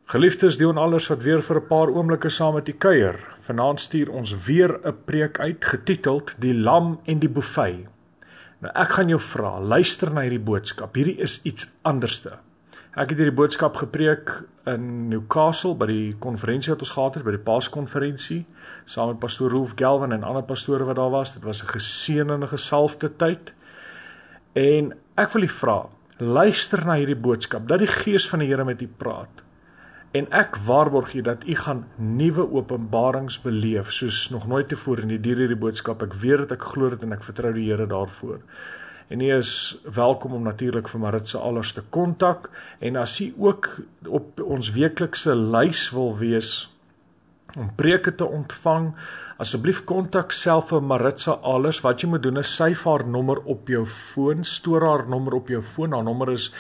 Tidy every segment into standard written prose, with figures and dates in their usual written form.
Geliefdes, Dion alles wat weer vir 'n paar oomblikke saam met die kuier. Vanaand stuur ons weer 'n preek uit, getiteld Die Lam en die Buffet. Nou ek gaan jou vra, luister na hierdie boodskap. Hierdie is iets anderste. Ek het hierdie boodskap gepreek in Newcastle by die konferensie wat ons gehad het, by die Paaskonferensie, saam met pastoor Rolf Galvin en ander pastore wat daar was. Dit was 'n geseënde gesalfde tyd. En ek wil u vra, luister na hierdie boodskap, dat die Gees van die Here met u praat. En ek waarborg u dat u gaan nuwe openbarings beleef, soos nog nooit tevore in hierdie boodskap. Ek weet dit, ek glo dit en ek vertrou die Here daarvoor. En u is welkom om natuurlik vir Maritza Allers te kontak. En as u ook op ons weeklikse lys wil wees om preke te ontvang, asseblief kontak self vir Maritza Allers. Wat jy moet doen is syf haar nommer op jou foon, stoor haar nommer op jou foon. Haar nommer is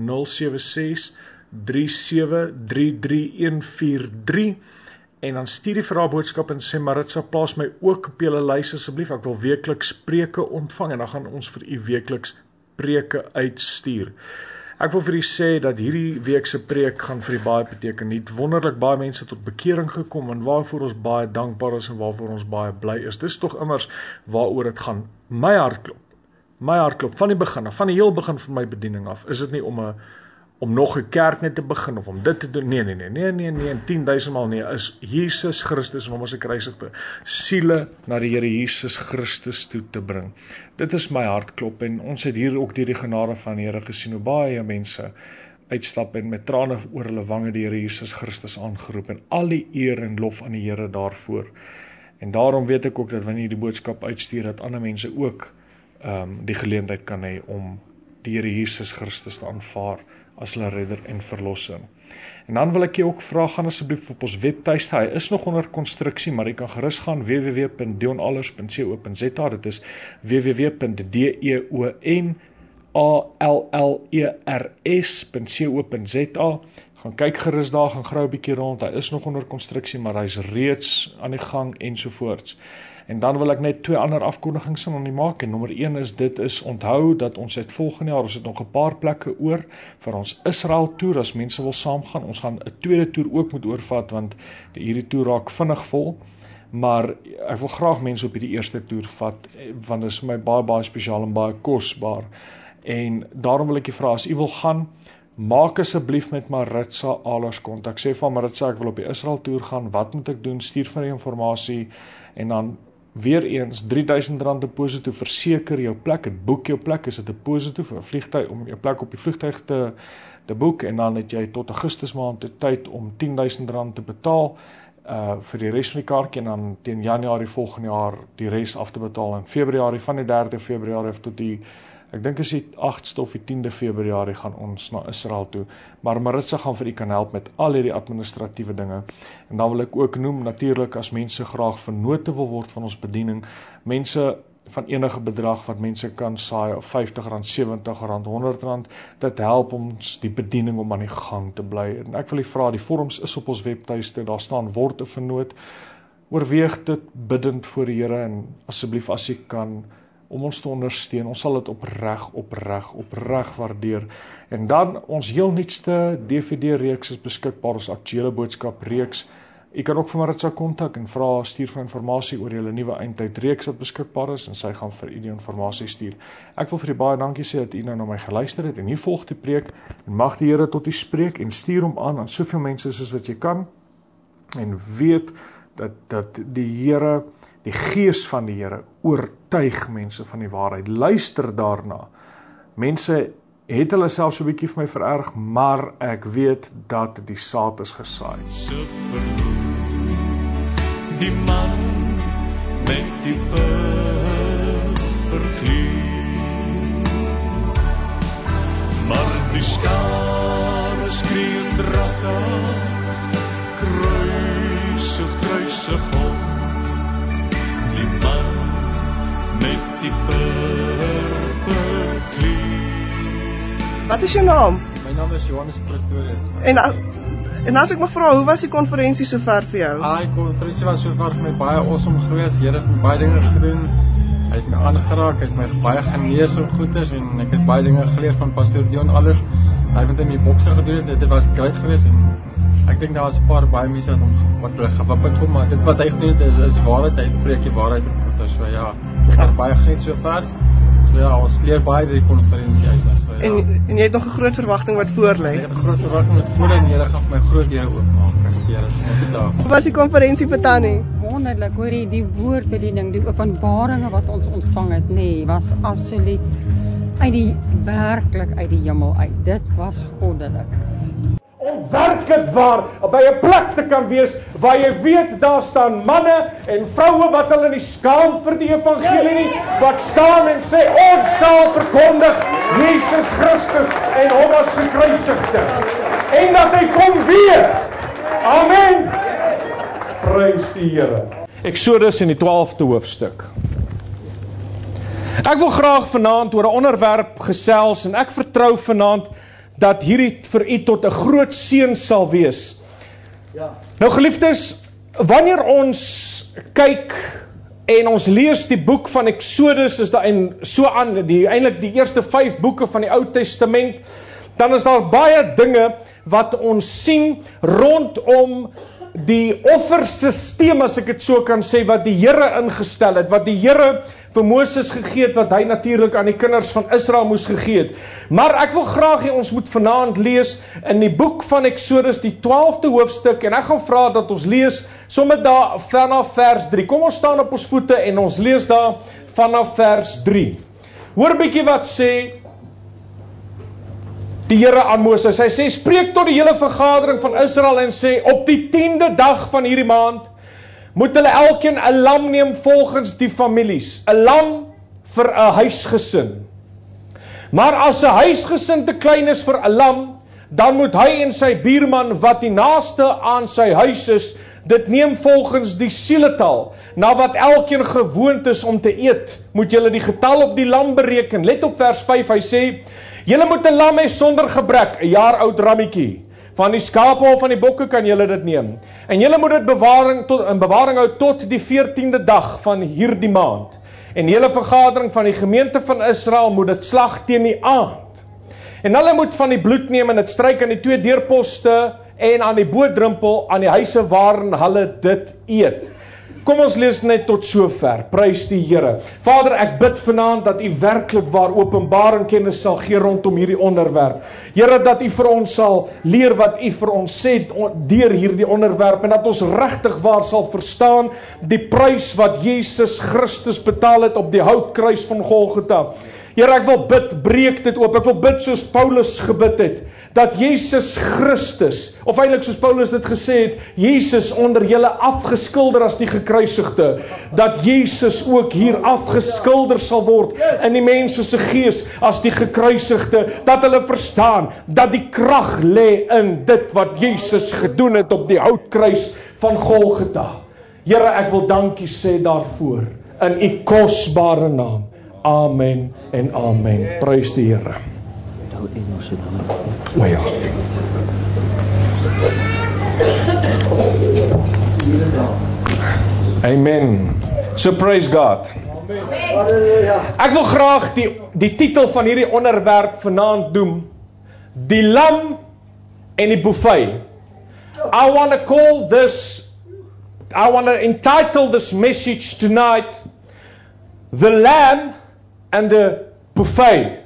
076-3733-143 en dan stuur die vir haar boodskap en sê, Maritza, plaas my ook op julle lys asseblief, ek wil weekliks preke ontvang en dan gaan ons vir u weekliks preke uitstuur. Ek wil vir u sê dat hierdie weekse preek gaan vir u baie beteken. Nie wonderlik baie mense tot bekering gekom en waarvoor ons baie dankbaar is en waarvoor ons baie bly is. Dis tog immers waaroor dit gaan. My hart klop van die begin af, van die heel begin van my bediening af, is dit nie om nog 'n kerk net te begin of om dit te doen. Nee, en 10.000 maal nee, is Jesus Christus en hom as 'n gekruisigde siele na die Here Jesus Christus toe te bring. Dit is my hartklop en ons het hier ook deur die genade van die Here gesien hoe baie mense uitstap en met trane oor hulle wange die Here Jesus Christus aangeroep en al die eer en lof aan die Here daarvoor. En daarom weet ek ook dat wanneer die boodskap uitstuur dat ander mense ook die geleentheid kan hê om die Here Jesus Christus te aanvaar as hulle redder en verlosser. En dan wil ek jou ook vra, gaan asseblief op ons webtuiste, hy is nog onder konstruksie, maar jy kan gerus gaan www.deonallers.co.za, dit is www.deonallers.co.za, gaan kyk gerus daar, gaan grou 'n bietjie rond, hy is nog onder konstruksie, maar hy is reeds aan die gang ensovoorts. En dan wil ek net 2 ander afkondigings aan die maak, en nommer 1 is, dit is onthou dat ons het volgende jaar, ons het nog 'n paar plekke oor, vir ons Israel toer, as mense wil saamgaan, ons gaan 'n tweede toer ook moet oorvat, want hierdie toer raak vinnig vol, maar ek wil graag mense op hierdie eerste toer vat, want dit is vir my baie spesiaal en baie kosbaar, en daarom wil ek jy vra, as u wil gaan, maak asseblief met Maritza Allers kontak, sê van Maritza, ek wil op die Israel toer gaan, wat moet ek doen, stuur vir die informasie, en dan weer eens, R3.000 deposito, verseker jou plek, het boek jou plek, is dit deposito vir 'n vliegtuig, om jou plek op die vliegtuig te boek, en dan het jy tot Augustus maand die tyd om R10.000 te betaal, vir die res van die kaartjie, en dan teen Januarie volgende jaar die res af te betaal, en Februarie, van die 3de Februarie tot die, ek dink is die 8ste of die 10de Februarie gaan ons na Israel toe, maar Maritza gaan vir u kan help met al hierdie administratiewe dinge, en dan wil ek ook noem, natuurlik as mense graag vennote wil word van ons bediening, mense van enige bedrag wat mense kan saai, R50, R70, R100, dit help ons die bediening om aan die gang te bly, en ek wil u vra, die vorms is op ons webtuiste, daar staan word 'n vennoot, oorweeg dit biddend voor die Here, en asseblief as u kan, om ons te ondersteun, ons sal dit opreg waardeer. En dan, ons heel nuutste DVD-reeks is beskikbaar, ons aktuele boodskap-reeks. U kan ook vir Maritza kontak en vra, stuur vir informasie oor julle nuwe eindtyd-reeks wat beskikbaar is, en sy gaan vir u die informasie stuur. Ek wil vir u baie dankie sê dat u nou na my geluister het, en u volg die preek, en mag die Here tot u spreek, en stuur hom aan soveel mense soos wat jy kan, en weet dat die Here, die Gees van die Here oortuig mense van die waarheid. Luister daarna. Mense het hulle self so 'n bietjie vir my vererg, maar ek weet dat die saad is gesaai. Die man met die purperkleed, maar die skare skree dragtig, kruisig hom. Die man met die purperkleed. Wat is jou naam? My naam is Johannes Pretorius. En as ek mag vra, hoe was die konferensie sover vir jou? Die konferensie was sover vir my baie awesome geweest. Here het my baie dinge gedoen. Hy het my aangeraak, hy het my baie genees en goeders, en ek het baie dinge geleer van pastoor Dion alles. Hy het met my bokse gedoen, dit was great geweest, en ek dink daar is 'n paar baie mense wat hulle gewip het vir, maar dit wat hy gedoen het is waarheid, hy preek die waarheid op. So ja, ek het baie geniet so ver. So ja, ons leer baie die konferensie uit. So ja. En jy het nog 'n groot verwagting wat voor lê. Ek het 'n groot verwagting met voor en Here gaan my groot deure oopmaak. Here, so daar. Hoe was die konferensie vir Tannie? Wonderlik, hoor jy, die woordbediening, die openbaringe wat ons ontvang het, nee, was absoluut werklik uit die hemel uit. Dit was goddelik. Om werklik waar by 'n plek te kan wees waar jy weet daar staan manne en vroue wat hulle nie skaam vir die evangelie nie, wat staan en sê ons sal verkondig Jesus Christus en hom as gekruisigde en dat hy kom weer. Amen. Prys die Here. Eksodus in die 12de hoofstuk. Ek wil graag vanaand oor 'n onderwerp gesels en ek vertrou vanaand dat hierdie vir u tot 'n groot seën sal wees. Ja. Nou geliefdes, wanneer ons kyk en ons lees die boek van Eksodus is daar en so aan eintlik die eerste 5 boeke van die Ou Testament, dan is daar baie dinge wat ons sien rondom die offersisteem, as ek dit so kan sê, wat die Here ingestel het, wat die Here vir Moses gegee het, wat hy natuurlik aan die kinders van Israel moes gegee het. Maar ek wil graag hê ons moet vanaand lees in die boek van Eksodus, die 12de hoofstuk, en ek gaan vra dat ons lees sommer daar vanaf vers 3. Kom ons staan op ons voete en ons lees daar vanaf vers 3. Hoor bietjie wat sê die Here aan Moses. Hy sê, spreek tot die hele vergadering van Israel en sê, op die 10de dag van hierdie maand moet hulle elkeen 'n lam neem volgens die families. 'n lam vir 'n huisgesin. Maar as 'n huisgesin te klein is vir 'n lam, dan moet hy en sy buurman wat die naaste aan sy huis is, dit neem volgens die sieletal, na wat elkeen gewoond is om te eet. Moet julle die getal op die lam bereken. Let op vers 5, hy sê, julle moet 'n lam hê sonder gebrek, 'n jaar oud rammetjie. Van die skape of van die bokke kan julle dit neem. En julle moet dit in bewaring hou tot die 14de dag van hierdie maand. En die hele vergadering van die gemeente van Israel moet dit slag teen die aand. En hulle moet van die bloed neem en dit stryk aan die 2 deurposte en aan die bootdrempel aan die huise waarin hulle dit eet. Kom ons lees net tot sover. Prys die Here. Vader, ek bid vanaand dat u werklik waar openbaring kennis sal gee rondom hierdie onderwerp. Here, dat u vir ons sal leer wat u vir ons sê deur hierdie onderwerp en dat ons regtig waar sal verstaan die prys wat Jesus Christus betaal het op die houtkruis van Golgotha. Here, ek wil bid, breek dit oop. Ek wil bid soos Paulus gebid het, dat Jesus Christus, of eintlik soos Paulus dit gesê het, Jesus onder julle afgeskilder as die gekruisigde, dat Jesus ook hier afgeskilder sal word in die mense se gees as die gekruisigde, dat hulle verstaan, dat die krag lê in dit wat Jesus gedoen het op die houtkruis van Golgotha. Here, ek wil dankie sê daarvoor, in u kosbare naam. Amen en amen. Prys die Here. O ja. Amen. So praise God. Ek wil graag die titel van hierdie onderwerp vanaand doen, die lam en die buffet. I want to entitle this message tonight, the lamb and the buffet.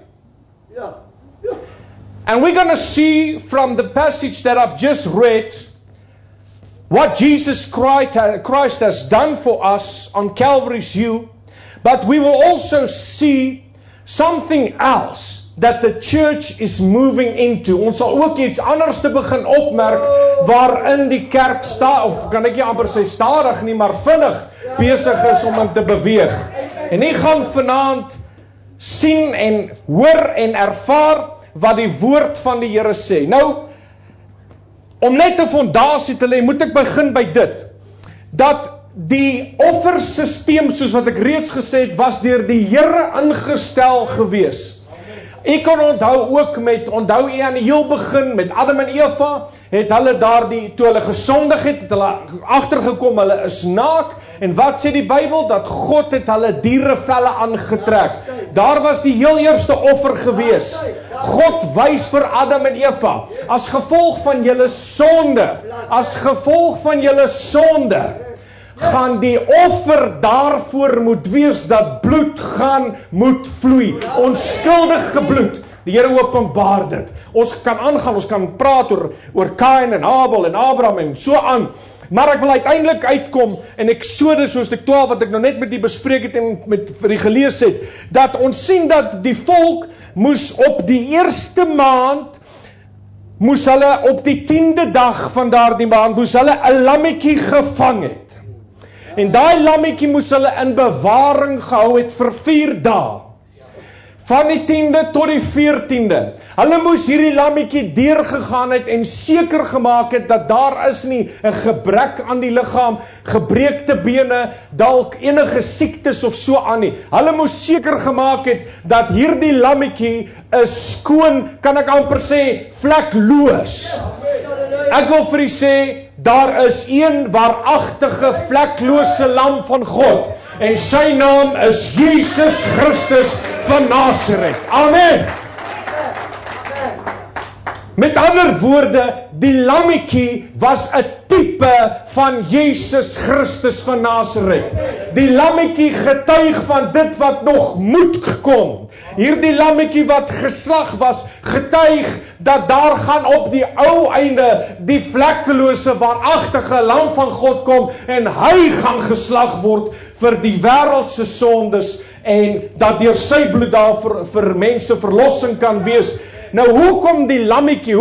And we're going to see from the passage that I've just read what Jesus Christ has done for us on Calvary's Hill, but we will also see something else that the church is moving into. Ons sal ook iets anders te begin opmerk waarin die kerk of kan ek nie amper sê stadig nie, maar vinnig besig is om in te beweeg. En ek gaan vanaand sien en hoor en ervaar wat die woord van die Here sê. Nou, om net 'n fondasie te lê, moet ek begin by dit, dat die offersisteem, soos wat ek reeds gesê het, was deur die Here ingestel gewees. Ek kan onthou jy aan die heel begin met Adam en Eva, het hulle toe hulle gesondig het hulle agtergekom, hulle is naak, en wat sê die Bybel? Dat God het hulle dierevelle aangetrek. Daar was die heel eerste offer gewees. God wys vir Adam en Eva, as gevolg van julle sonde, gaan die offer daarvoor moet wees dat bloed moet vloei. Onskuldige bloed. Die Here openbaar dit. Ons kan aangaan, ons kan praat oor Kain en Abel en Abraham en so aan. Maar ek wil uiteindelik uitkom in Eksodus hoofstuk 12 wat ek nou net met die bespreek het en met vir die gelees het, dat ons sien dat die volk moes op die eerste maand, moes hulle op die 10de dag van daardie maand, moes hulle 'n lammetjie gevang het. En daai lammetjie moes hulle in bewaring gehou het vir 4 dae. Van die 10de tot die 14de. Hulle moes hierdie lammetjie deurgegaan het en seker gemaak het dat daar is nie 'n gebrek aan die liggaam, gebreekte bene, dalk enige siektes of so aan nie. Hulle moes seker gemaak het dat hierdie lammetjie is skoon, kan ek amper sê, vlekloos. Ek wil vir u sê, daar is een waaragtige vleklose lam van God. En sy naam is Jesus Christus van Nazareth. Amen. Met ander woorde, die lammetjie was 'n tipe van Jesus Christus van Nazareth. Die lammetjie getuig van dit wat nog moet kom. Hierdie lammetjie wat geslag was, getuig dat daar gaan op die ou einde die vlekkelose waaragtige lam van God kom en hy gaan geslag word vir die wêreld se sondes en dat deur sy bloed daar vir mense verlossing kan wees. Nou hoekom die lammetjie?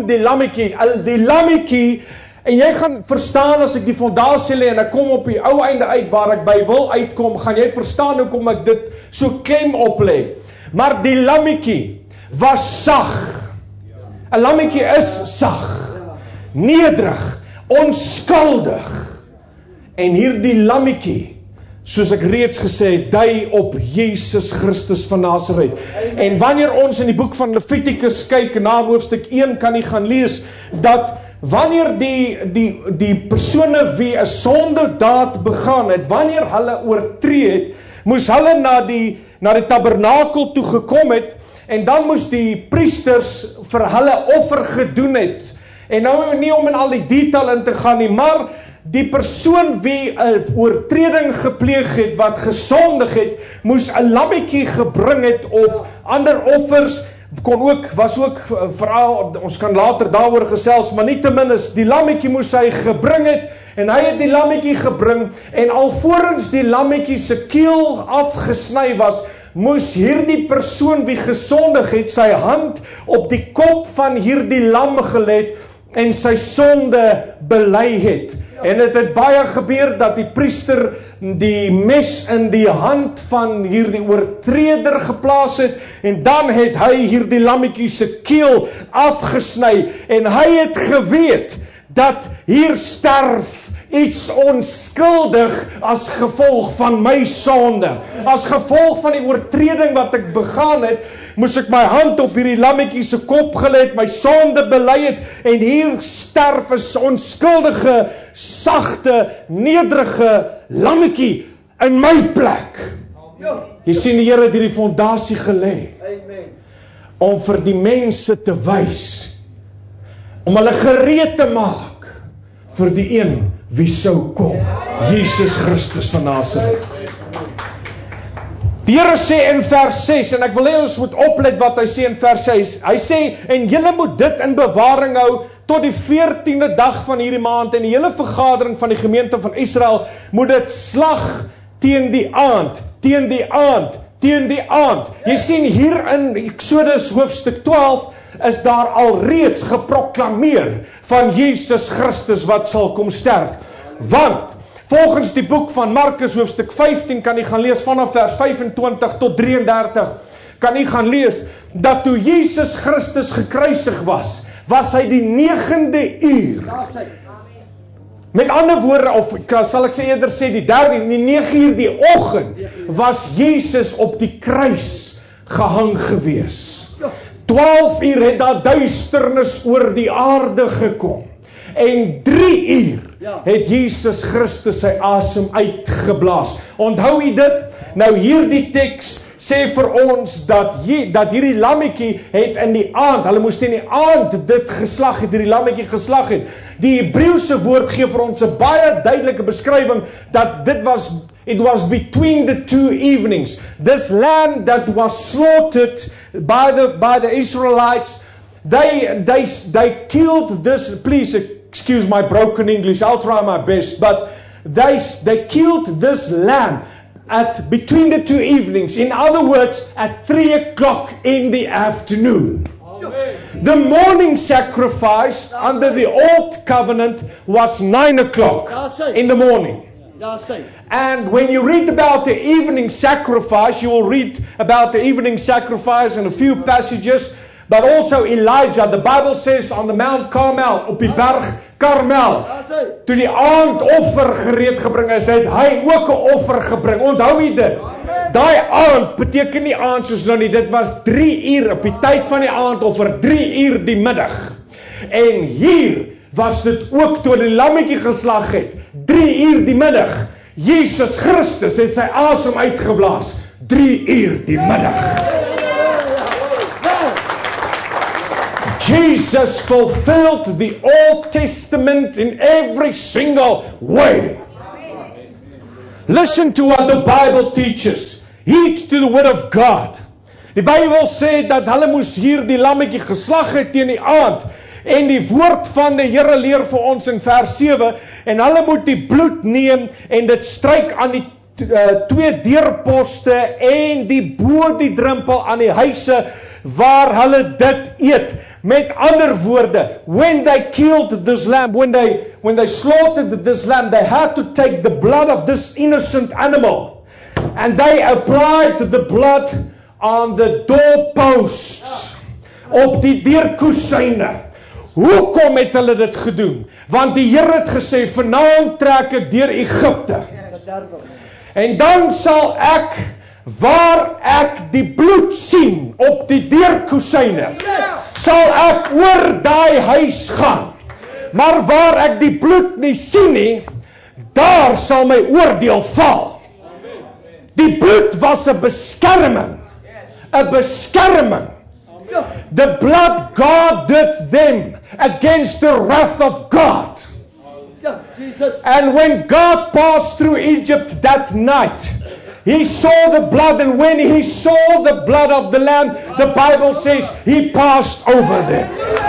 Die lammetjie, en jy gaan verstaan as ek die fondasie lê en ek kom op die ou einde uit waar ek by wil uitkom, gaan jy verstaan hoekom ek dit so klem op lê. Maar die lammetjie was sag. 'n Lammetjie is sag, nederig, onskuldig. En hierdie lammetjie, soos ek reeds gesê het, dui op Jesus Christus van Nazareth. En wanneer ons in die boek van Levitikus kyk, na hoofstuk 1 kan jy gaan lees, dat wanneer die persone wie 'n sondedaad begaan het, wanneer hulle oortree het, moes hulle na die tabernakel toe gekom het, en dan moes die priesters vir hulle offer gedoen het. En nou nie om in al die detail in te gaan nie, maar die persoon wie 'n oortreding gepleeg het, wat gesondig het, moes 'n lammetjie gebring het, of ander offers, was ook veral, ons kan later daaroor gesels, maar nietemin is die lammetjie moes hy gebring het, en hy het die lammetjie gebring, en alvorens die lammetjie se keel afgesny was, moes hierdie persoon wie gesondig het, sy hand op die kop van hierdie lam gelê het, en sy sonde bely het. En het het baie gebeur dat die priester die mes in die hand van hierdie oortreder geplaas het, en dan het hy hierdie lammetjie se keel afgesny, en hy het geweet dat hier sterf iets onskuldig as gevolg van my sonde. As gevolg van die oortreding wat ek begaan het, moes ek my hand op hierdie lammetjie se kop gelê het, my sonde bely het, en hier sterf 'n onskuldige, sagte, nederige lammetjie in my plek. Jy sien, die Here het hierdie fondasie gelê om vir die mense te wys, om hulle gereed te maak vir die een wie sou kom, Jesus Christus van Nazareth. Die Here sê in vers 6, en ek wil hê ons moet oplet wat hy sê in vers 6, hy sê, en julle moet dit in bewaring hou tot die 14de dag van hierdie maand, en die hele vergadering van die gemeente van Israel moet dit slag teen die aand. Jy sien hier in Eksodus hoofstuk 12, is daar alreeds geproklameer van Jesus Christus wat sal kom sterf. Want, volgens die boek van Markus hoofstuk 15, kan jy gaan lees vanaf vers 25 tot 33, kan jy gaan lees, dat toe Jesus Christus gekruisig was hy die 9de uur. Met ander woorde, of sal ek eerder sê die 9 uur die oggend, was Jesus op die kruis gehang gewees. 12 uur het daar duisternis oor die aarde gekom. En 3 uur het Jesus Christus sy asem uitgeblaas. Onthou jy dit? Nou hierdie teks sê vir ons dat hierdie lammetjie het in die aand, hulle moes in die aand dit geslag het, hierdie lammetjie geslag het. Die Hebreëse woord gee vir ons 'n baie duidelike beskrywing dat it was between the two evenings. This lamb that was slaughtered by the Israelites, they killed this, please excuse my broken English, I'll try my best, but they killed this lamb between the two evenings. In other words, at 3 o'clock in the afternoon. The morning sacrifice under the old covenant was 9 o'clock in the morning. And when you read about the evening sacrifice, you will read about the evening sacrifice in a few passages, but also Elijah, the Bible says on the Mount Carmel, op die berg Karmel, toe die aandoffer gereed gebring is, het hy ook 'n offer gebring. Onthou jy dit? Daai aand beteken nie aand soos nou nie, dit was 3 uur op die tyd van die aandoffer, 3 uur die middag. En hier was dit ook toe die lammetjie geslag het, 3 uur die middag. Jesus Christus het sy asem uitgeblaas, 3 uur die middag. Jesus fulfilled the Old Testament in every single way. Listen to what the Bible teaches. Heed to the word of God. Die Bybel sê dat hulle moes hier die lammetjie geslag het teen die aand. En die woord van die Here leer vir ons in vers 7, en hulle moet die bloed neem en dit stryk aan die 2 deurposte en die bo die drempel aan die huise waar hulle dit eet. Met ander woorde, when they killed this lamb, when they slaughtered this lamb, they had to take the blood of this innocent animal and they applied the blood on the doorposts, op die deurkusyne. Hoekom het hulle dit gedoen? Want die Here het gesê, vanaand trek ek deur Egipte. En dan sal ek, waar ek die bloed sien op die deurkusyne, sal ek oor daai huis gaan. Maar waar ek die bloed nie sien nie, daar sal my oordeel val. Die bloed was 'n beskerming. 'n beskerming. The blood guarded them against the wrath of God. And when God passed through Egypt that night, He saw the blood, and when He saw the blood of the lamb, the Bible says He passed over them.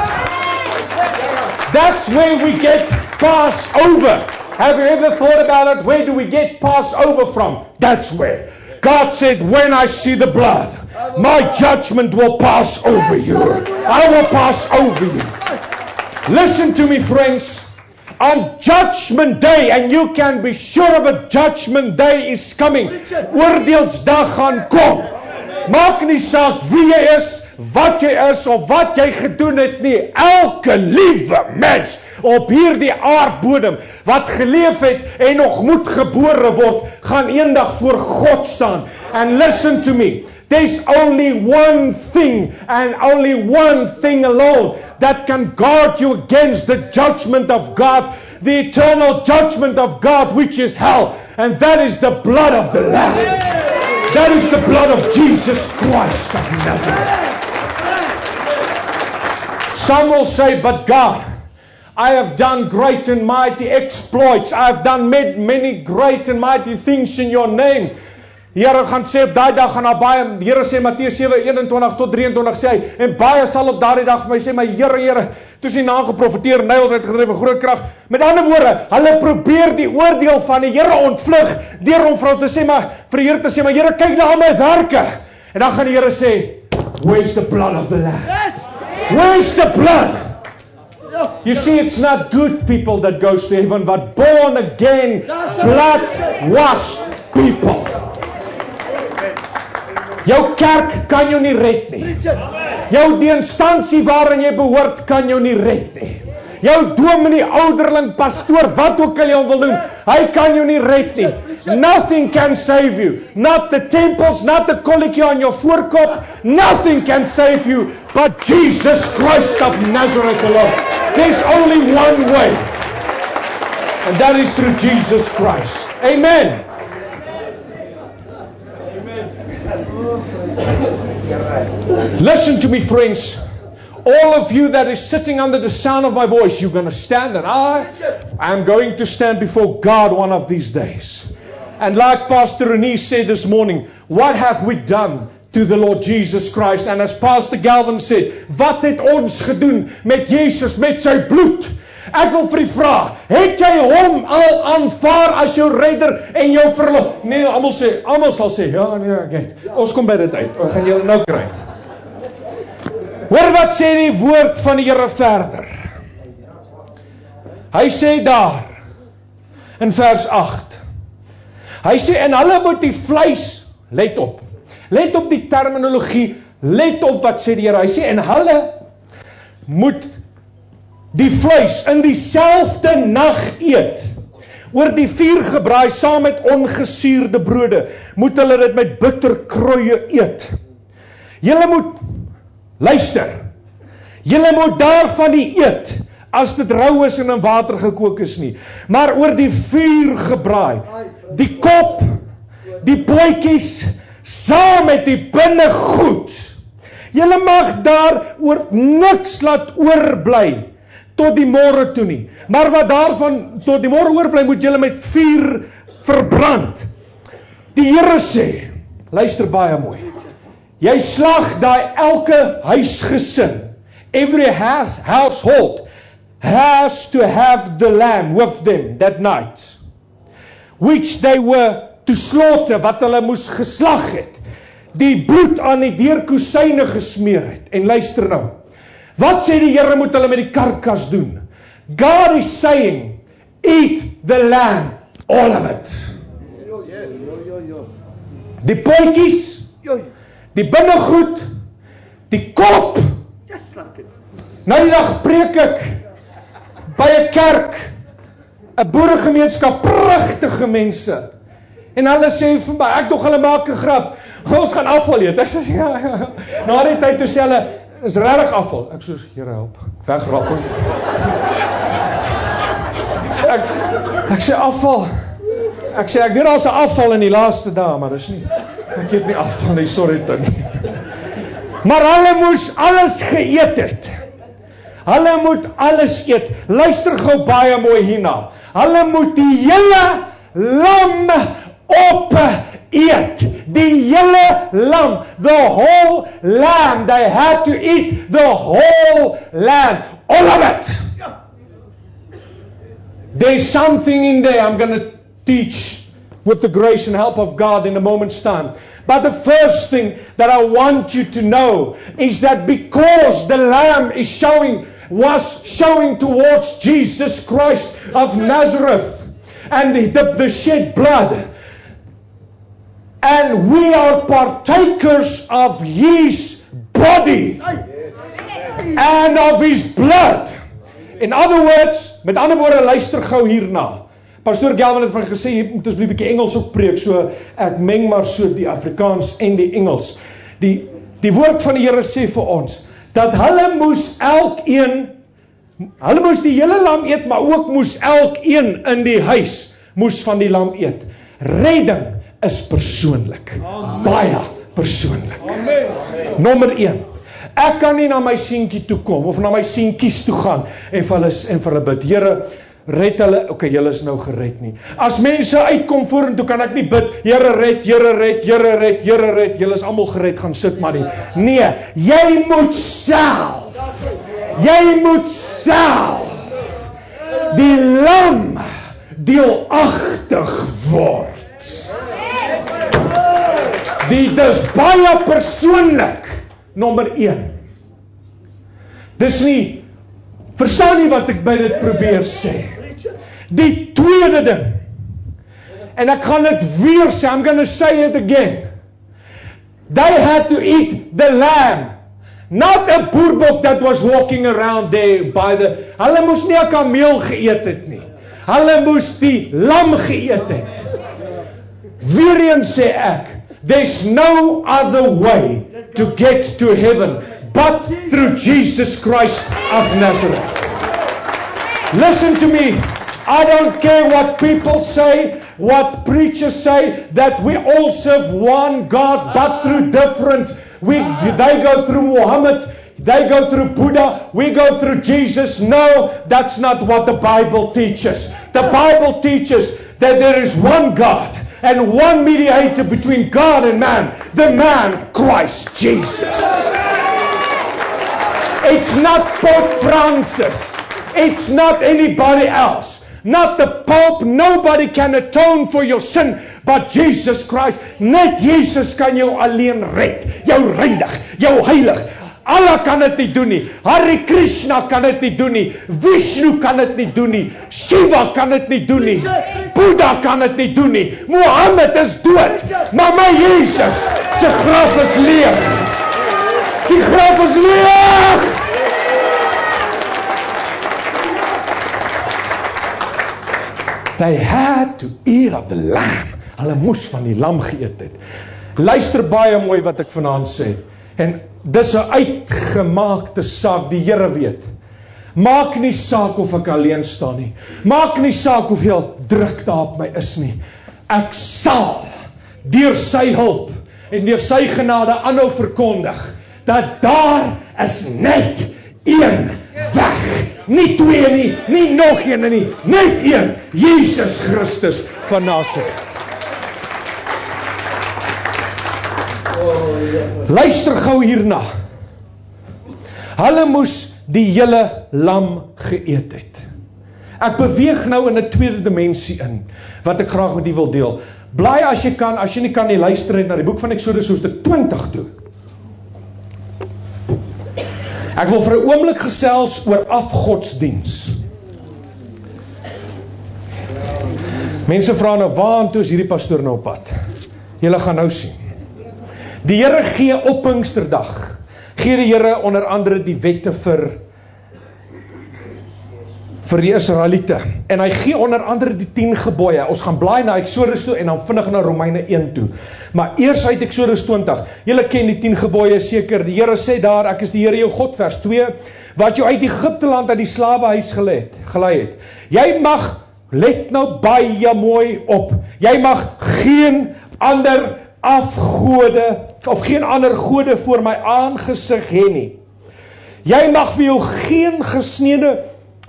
That's where we get Passover. Have you ever thought about it? Where do we get Passover from? That's where. God said, when I see the blood, my judgment will pass over you. I will pass over you. Listen to me, friends. On Judgment Day, and you can be sure of it, Judgment Day is coming. Oordeelsdag gaan kom. Maak nie saak wie jy is, wat jy is, of wat jy gedoen het nie. Elke liewe mens op hierdie aardbodem wat geleef het en nog moet gebore word, gaan eendag voor God staan. And listen to me. There's only one thing and only one thing alone that can guard you against the judgment of God, the eternal judgment of God, which is hell. And that is the blood of the Lamb. That is the blood of Jesus Christ of Nazareth. Some will say, but God, I have done great and mighty exploits. I have done many great and mighty things in your name. Here gaan sê op daai dag gaan daar baie, Here sê Matteus 7:21 tot 23 sê hy, en baie sal op daardie dag vir my sê, my Here, Here, toe sien naam geprofeteer, nyels uitgedrywe groot krag. Met ander woorde, hulle probeer die oordeel van die Here ontvlug deur hom vir te sê, maar vir die Here te sê, maar Here, kyk na al my werke. En dan gaan die Here sê, where's the blood of the Lamb? Yes! Where's the blood? You see, it's not good people that goes to heaven, but born again, blood washed people. Jou kerk kan jou nie red nie. Jou die instansie waarin jy behoort kan jou nie red nie. jou dominee, ouderling, pastoor, wat ook al jy hom wil doen, hy kan jou nie red nie. Nothing can save you. Not the temples, not the kolletjie aan jou voorkop. Nothing can save you but Jesus Christ of Nazareth alone. There's only one way. And that is through Jesus Christ. Amen. Listen to me, friends. All of you that is sitting under the sound of my voice, you're going to stand, and I am going to stand before God one of these days. And like Pastor René said this morning, what have we done to the Lord Jesus Christ? And as Pastor Galvin said, wat het ons gedoen met Jesus, met sy bloed? Ek wil vir u vra, het jy hom al aanvaar as jou redder en jou verlos? Nee, almal sal sê, ja, nee, ek het. Ons kom by dit uit. Ons gaan julle nou kry. Hoor wat sê die woord van die Here verder. Hy sê daar in vers 8. Hy sê en hulle moet die vleis, let op die terminologie, let op wat sê die Here. Hy sê en hulle moet die vleis in dieselfde nag eet, oor die vuur gebraai saam met ongesuurde brode, moet hulle dit met bitterkruie eet. Julle moet, luister, julle moet daarvan nie eet, as dit rou is en in water gekook is nie, maar oor die vuur gebraai, die kop, die pootjies, saam met die binnegoed. Julle mag daar oor niks laat oorblij, tot die môre toe nie. Maar wat daarvan tot die môre oorbly, moet julle met vuur verbrand. Die Here sê, luister baie mooi, jy slag daai elke huisgesin, every household has to have the lamb with them that night, which they were to slaughter, wat hulle moes geslag het, die bloed aan die deurkosyne gesmeer het. En luister nou, wat sê die Here moet hulle met die karkas doen? God is saying, eat the lamb, all of it. Die pootjies, die binnegoed, die kop. Nou die dag preek ek by 'n kerk, 'n boeregemeenskap, pragtige mense. En hulle sê vir my, ek dog hulle maak 'n grap, ons gaan afval eet. Ek sê ja. Na die tyd toe sê hulle, is regtig afval. Ek sê, Here help, wegrappel. Ek sê afval. Ek sê ek weet daar's 'n afval in die laaste dae, maar dis nie. Ek het nie afval nie, sorry Tannie. Maar hulle moes alles geëet het. Hulle moet alles eet. Luister gou baie mooi hierna. Hulle moet die hele lam op eet. Die hele lam, the whole lamb, they had to eat the whole lamb, all of it. There's something in there I'm going to teach with the grace and help of God in a moment's time. But the first thing that I want you to know is that because the lamb was showing towards Jesus Christ of Nazareth and the shed blood, and we are partakers of His body and of His blood. In other words, met ander woorde, luister gou hierna. Pastoor Galvin het van gesê, jy moet asseblief 'n bietjie Engels ook preek, so ek meng maar so die Afrikaans en die Engels. Die woord van die Here sê vir ons, dat hulle moes die hele lam eet, maar ook moes elkeen in die huis moes van die lam eet. Redding is persoonlik. Baie persoonlik. Nommer 1. Ek kan nie na my seentjie toe kom of na my seentjies toe gaan en vir hulle bid, Here, red hulle. Okay, julle is nou gered nie. As mense uitkom vorentoe, kan ek nie bid, Here red, Here red, Here red, Here red, julle is almal gered, gaan sit maar nie. Nee, jy moet self die lam deelagtig word. Dis baie persoonlik. Nommer 1. Dis nie, verstaan nie wat ek by dit probeer sê. Die tweede ding, en ek gaan dit weer sê, I'm going to say it again. They had to eat the lamb, Not a boerbok that was walking around there by the... Hulle moes nie 'n kameel geëet het nie. Hulle moes die lam geëet het. Weereens sê ek, there's no other way to get to heaven but through Jesus Christ of Nazareth. Listen to me. I don't care what people say, what preachers say, that we all serve one God, but through different. They go through Muhammad, they go through Buddha, we go through Jesus. No, that's not what the Bible teaches. The Bible teaches that there is one God and one mediator between God and man, the man Christ Jesus. It's not Pope Francis. It's not anybody else. Not the Pope. Nobody can atone for your sin but Jesus Christ. Net Jesus kan jou alleen red. Jou reinig, jou heilig. Allah kan dit nie doen nie. Hare Krishna kan dit nie doen nie. Vishnu kan dit nie doen nie. Shiva kan dit nie doen nie. Buddha kan dit nie doen nie. Mohammed is dood. Maar my Jesus se graf is leeg. Die graf is leeg. They had to eat of the lamb. Hulle moes van die lam geëet het. Luister baie mooi wat ek vanaand sê. En dis 'n uitgemaakte saak, die Here weet. Maak nie saak of ek alleen staan nie. Maak nie saak hoeveel druk daar op my is nie. Ek sal deur sy hulp en deur sy genade aanhou verkondig dat daar is net een weg. Nie twee nie, nie nog een nie, net een, Jesus Christus van Nazareth. Luister gou hierna. Hulle moes die hele lam geëet het. Ek beweeg nou in 'n tweede dimensie in, wat ek graag met u wil deel. Blaai as jy kan, as jy nie kan nie, luister net na die boek van Eksodus hoofstuk 20 toe. Ek wil vir 'n oomblik gesels oor afgodsdiens. Mense vra nou, waartoe is hierdie pastoor nou op pad? Julle gaan nou sien. Die Here gee op Pinksterdag, gee die Here onder andere die wette vir die Israeliete. En hy gee onder andere die 10 gebooie. Ons gaan blaai na Eksodus toe en dan vinnig na Romeine 1 toe. Maar eers uit Eksodus 20. Julle ken die 10 gebooie seker. Die Here sê daar, ek is die Here jou God, vers 2, wat jou uit Egipte land uit die slawehuis gelei het. Jy mag, let nou baie mooi op, jy mag geen ander afgode, of geen ander gode voor my aangesig hê nie. Jy mag vir jou geen gesneede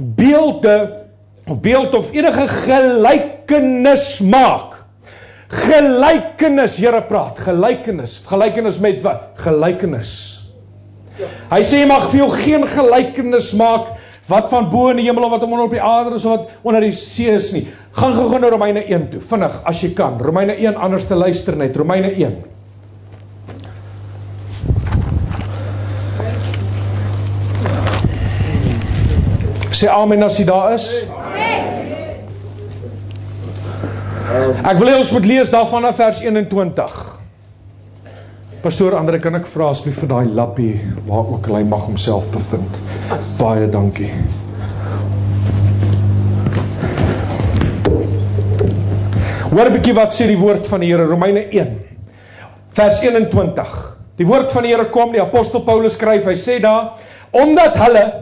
beeld of enige gelykenis maak. Gelykenis, Here praat, gelykenis met wat? Gelykenis. Hy sê jy mag vir jou geen gelykenis maak wat van bo in die hemel of wat onder op die aarde is of wat onder die see is nie. Gaan gou na Romeine 1 toe, vinnig as jy kan. Romeine 1, anders te luister net, Romeine 1. Sê amen as jy daar is. Ek wil hê ons moet lees daarvan af vers 21. Pastoor Andre, kan ek vra asseblief vir daai lappie waar ook hy mag homself bevind. Baie dankie. Hoor 'n bietjie wat sê die woord van die Here, Romeine 1, vers 21. Die woord van die Here kom, die apostel Paulus skryf, hy sê daar, omdat hulle,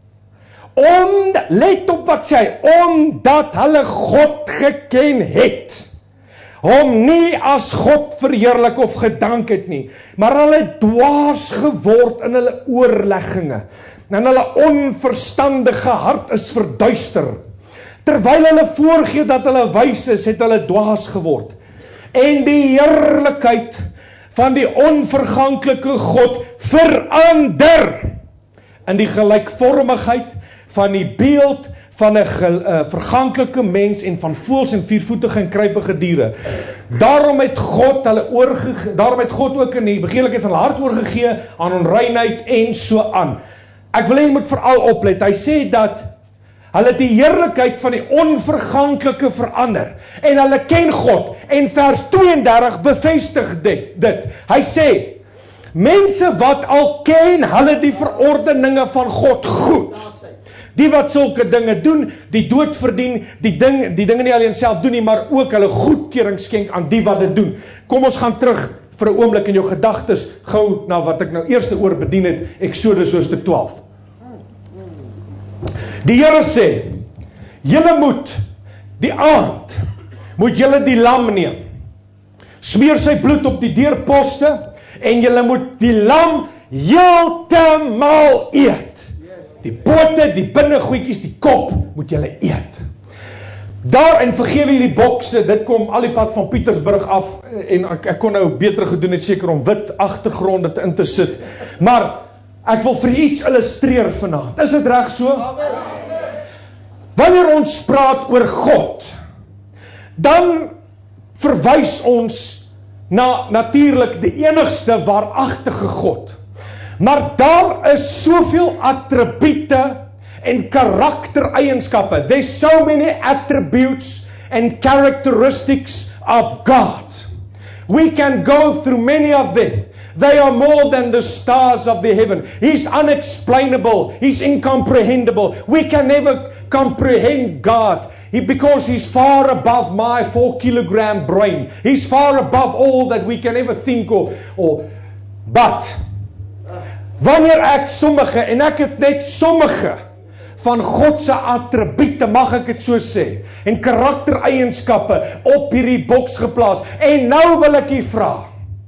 let op wat sê hy, omdat hulle God geken het, hom nie as God verheerlik of gedank het nie, maar hulle dwaas geword in hulle oorlegginge, en hulle onverstandige hart is verduister. Terwyl hulle voorgee dat hulle wys is, het hulle dwaas geword. En die heerlikheid van die onverganklike God verander in die gelykvormigheid van die beeld van 'n verganklike mens en van voëls en viervoetige en kruipige diere. Daarom het God ook in die begeerlikheid van hulle hart oorgegee aan onreinheid en so aan. Ek wil hê jy moet veral oplet. Hy sê dat hulle die heerlikheid van die onverganklike verander en hulle ken God. En vers 32 bevestig dit. Hy sê Mense wat al ken hulle die verordeninge van God goed. Die wat sulke dinge doen, die dood verdien, die dinge nie alleen self doen nie, maar ook hulle goedkeuring skenk aan die wat dit doen. Kom ons gaan terug vir 'n oomblik in jou gedagtes gou na wat ek nou eerste oor bedien het, Exodus hoofstuk 12. Die Here sê, julle moet die aand, moet julle die lam neem, smeer sy bloed op die deurposte, en julle moet die lam heeltemal eet. Die pote, die binnegoedjies, die kop, moet julle eet. Daar, en vergewe hierdie bokse, dit kom al die pad van Pietersburg af, en ek kon nou beter gedoen het, seker om wit agtergronde in te sit, maar ek wil vir iets illustreer vanaand. Is dit reg so? Wanneer ons praat oor God, dan verwys ons na natuurlik die enigste waaragtige God. Maar daar is soveel attribute en karaktereienskappe. There's so many attributes and characteristics of God. We can go through many of them. They are more than the stars of the heaven. He's unexplainable. He's incomprehensible. We can never comprehend God because He's far above my 4-kilogram brain. He's far above all that we can ever think but wanneer ek sommige, en ek het net sommige van God se attribute, mag ek dit so sê, en karaktereienskappe op hierdie boks geplaas, en nou wil ek u vra,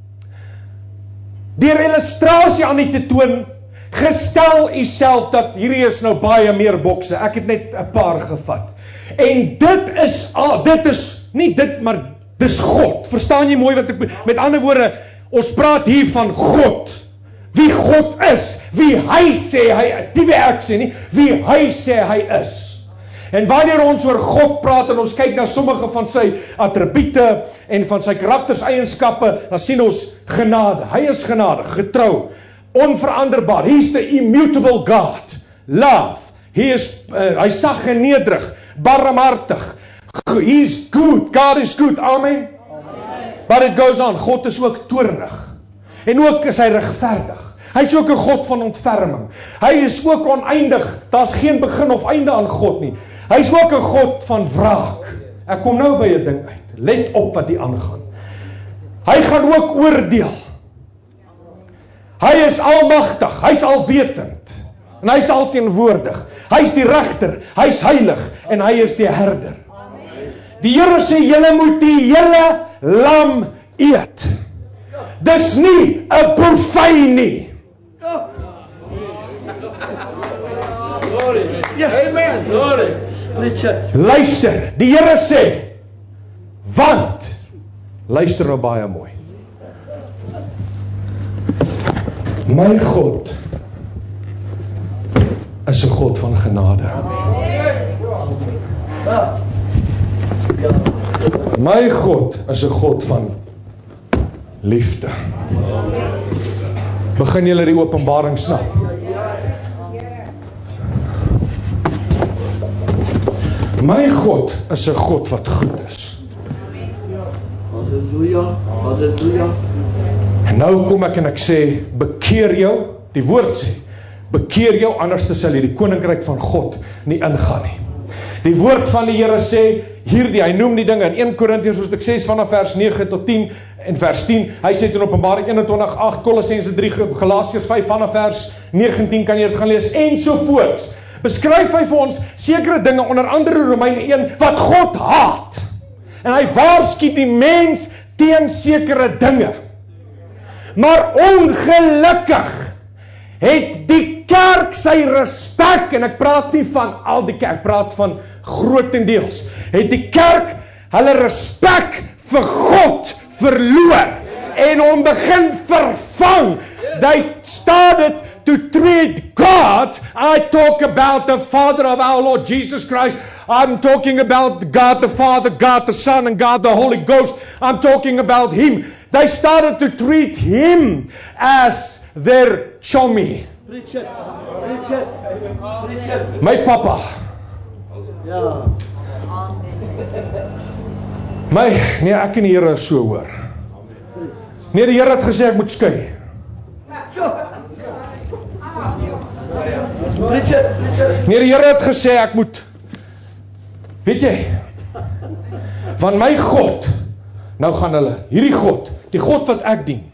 deur illustrasie aan u te toon, gestel u self dat hierdie is nou baie meer bokse, ek het net 'n paar gevat, en dit is nie dit, maar dis God, verstaan jy mooi wat ek, met ander woorde, ons praat hier van God, wie God is, wie hy sê hy is, nie wie ek sê nie, wie hy sê hy is. En wanneer ons oor God praat en ons kyk na sommige van sy attribute en van sy karakterseienskappe, dan sien ons genade. Hy is genadig, getrou, onveranderbaar. He's the immutable God. Love. Hy sag en nederig, barmhartig. He's good. God is good. Amen. But it goes on. God is ook toornig. En ook is hy regverdig. Hy is ook 'n God van ontferming. Hy is ook oneindig. Daar's geen begin of einde aan God nie. Hy is ook 'n God van wraak. Ek kom nou by 'n ding uit. Let op wat hier aangaan. Hy gaan ook oordeel. Hy is almagtig. Hy is alwetend. En hy is alteenwoordig. Hy is die regter. Hy is heilig en hy is die herder. Die Here sê julle moet die hele lam eet. Dis nie 'n buffet nie. Yes. Amen. Glory. Luister, die Here sê, want, luister nou baie mooi, my God is 'n God van genade. My God is 'n God van liefde. Begin julle die openbaring snap? My God is 'n God wat goed is. Halleluja. Halleluja. En nou kom ek en ek sê, bekeer jou, die woord sê, bekeer jou, anders sal jy die koninkryk van God nie ingaan nie. Die woord van die Here sê, hy noem die dinge in 1 Korintiërs hoofstuk 6 vanaf vers 9 tot 10 en vers 10, hy sê in Openbaring 21:8, Kolossense 3, Galasiërs 5 vanaf vers 19 kan jy dit gaan lees, ensovoorts. Beskryf hy vir ons sekere dinge, onder andere Romeine 1, wat God haat. En hy waarsku die mens teen sekere dinge. Maar ongelukkig het die kerk sy respek, en ek praat nie van al die kerk, ek praat van grootendeels, het die kerk hulle respek vir God verloor en hom begin vervang. They started to treat God. I talk about the Father of our Lord Jesus Christ. I'm talking about God the Father, God the Son, and God the Holy Ghost. I'm talking about Him. They started to treat Him as their chommy. Preach it. Preach it. Preach it. My papa. Ja. Nee, ek en die Here is so hoor. Nee, die Here het gesê ek moet skei. Nee, die Here het gesê ek moet. Weet jy? Want my God, nou gaan hulle, hierdie God, die God wat ek dien,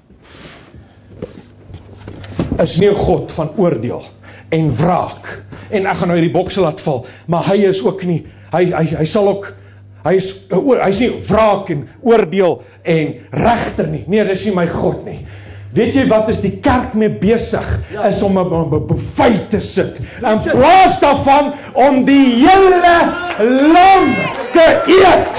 is nie 'n God van oordeel en wraak. En ek gaan nou hierdie bokse laat val, maar hy is ook nie, hy sal ook, hy is nie wraak en oordeel en regter nie. Nee, dis nie my God nie. Weet jy wat is die kerk mee besig? Is om 'n buffet te sit. In plaas daarvan om die hele lam te eet.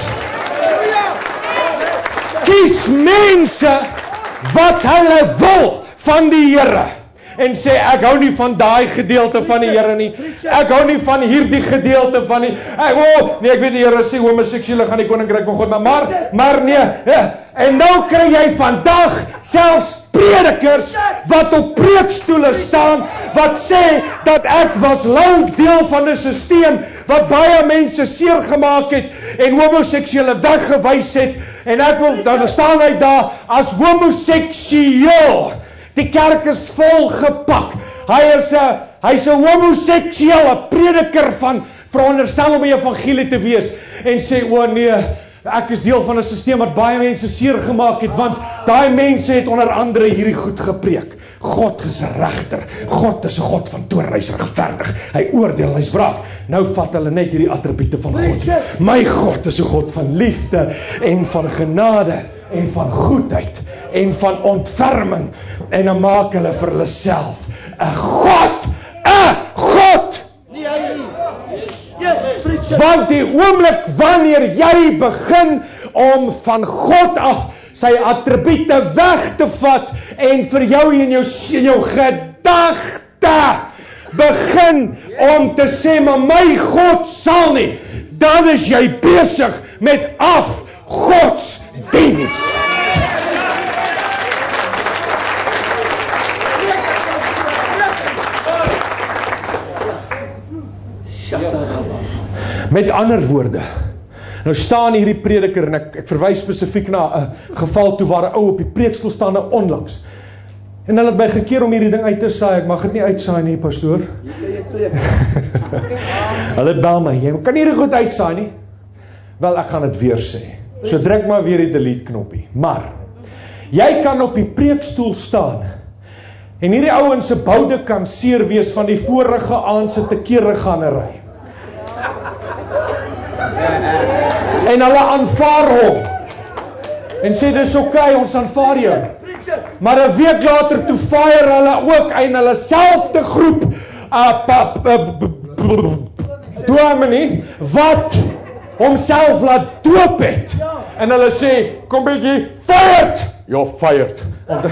Kies mense wat hulle wil van die Here. En sê ek hou nie van daai gedeelte van die Here nie. Ek hou nie van hierdie gedeelte van die ek weet die Here sê homoseksuele gaan die koninkryk van God, maar nee. En nou kry jy vandag selfs predikers wat op preekstoele staan wat sê dat ek was lank deel van 'n stelsel wat baie mense seer gemaak het en homoseksuele weggewys het en ek wil dan staan hy daar as homoseksueel. Die kerk is vol gepak. Hy's 'n homoseksuele prediker van veronderstel om die evangelie te wees en sê nee, ek is deel van 'n stelsel wat baie mense seer gemaak het want daai mense het onder andere hierdie goed gepreek. God is 'n regter. God is 'n God van toorn, hy's regverdig. Hy oordeel, hy's wraak. Nou vat hulle net hierdie attribute van God. My God is 'n God van liefde en van genade en van goedheid en van ontferming en dan maak hulle vir hulle self 'n God. Want die oomblik wanneer jy begin om van God af sy attribute weg te vat en vir jou in jou gedagte begin om te sê maar my God sal nie, dan is jy besig met afgodsdiens. Met ander woorde, nou staan hierdie prediker en ek verwys spesifiek na 'n geval toe waar 'n ou op die preekstoel staan onlangs. En hulle het my gekeer om hierdie ding uit te saai. Ek mag dit nie uitsaai nie, pastoor. Hulle bel my, jy kan hierdie goed uitsaai nie. Wel, ek gaan dit weer sê. So druk maar weer die delete knoppie. Maar jy kan op die preekstoel staan en hierdie ouens se boude kan seer wees van die vorige aand se tekereganery. En hulle aanvaar hom en sê dis oké, ons aanvaar jou. Maar 'n week later toe fire hulle ook in hulle selfde groep dominee wat homself laat doop het. En hulle sê, kom bietjie, fired! You're fired.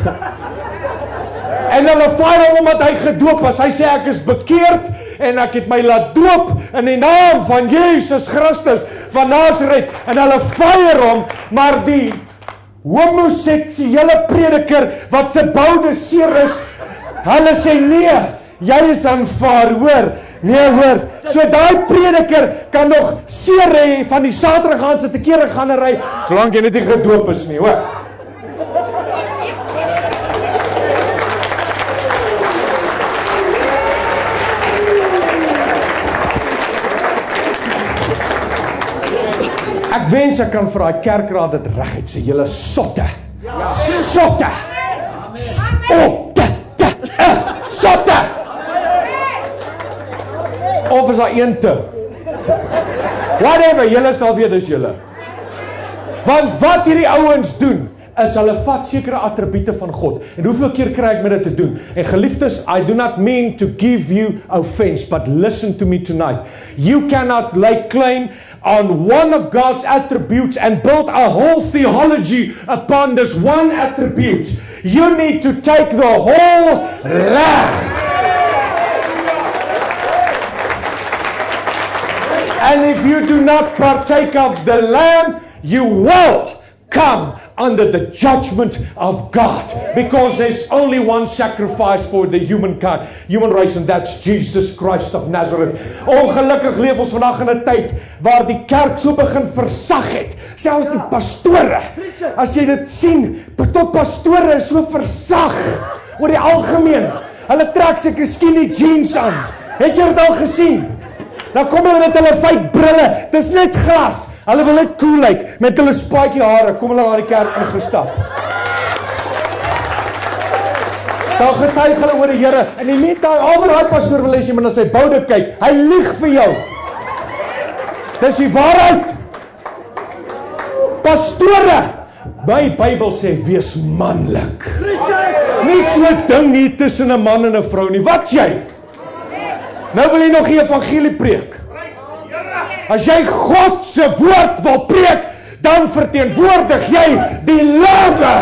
En hulle fire hom omdat hy gedoop was. Hy sê ek is bekeerd en ek het my laat doop in die naam van Jesus Christus van Nazareth. En hulle fire hom, maar die homoseksuele prediker wat se boude seer is, hulle sê nee, jy is aanvaar, hoor. Nee hoor, so daai prediker kan nog seer hê van die Saterdag aand se tekereganery, solank jy net nie gedoop is nie, hoor. Ek wens ek kan vir daai kerkraad dit reguit sê, julle sotte. Sotte. Sotte. Of is daar een te? Whatever, julle sal weet dis julle. Want wat hierdie ouens doen, is hulle vat sekere attribute van God. En hoeveel keer kry ek met dit te doen? En geliefdes, I do not mean to give you offense, but listen to me tonight. You cannot lay claim on one of God's attributes and build a whole theology upon this one attribute. You need to take the whole lamb. And if you do not partake of the lamb, you will come under the judgment of God, because there's only one sacrifice for the human race, and that's Jesus Christ of Nazareth. Ongelukkig leef ons vandag in 'n tyd waar die kerk so begin versag het, selfs die pastore. As jy dit sien, tot pastore is so versag oor die algemeen. Hulle trek seker skinny jeans aan Het jy dit al gesien? Dan kom hulle met hulle fake brille, dis net glas. Hulle wil net cool lyk, met hulle spaaitjie hare, kom hulle na die kerk ingestap. Dan getuig hulle oor die Here, en die meantime, al wat daai pastoor wil hê, jy moet na sy boude kyk, hy lieg vir jou. Dis die waarheid. Pastore, my Bybel sê, wees manlik. Nie so 'n ding hier tussen 'n man en 'n vrou nie, wat jy? Nou wil jy nog die evangelie preek. As jy God se woord wil preek, dan verteenwoordig jy die lewe.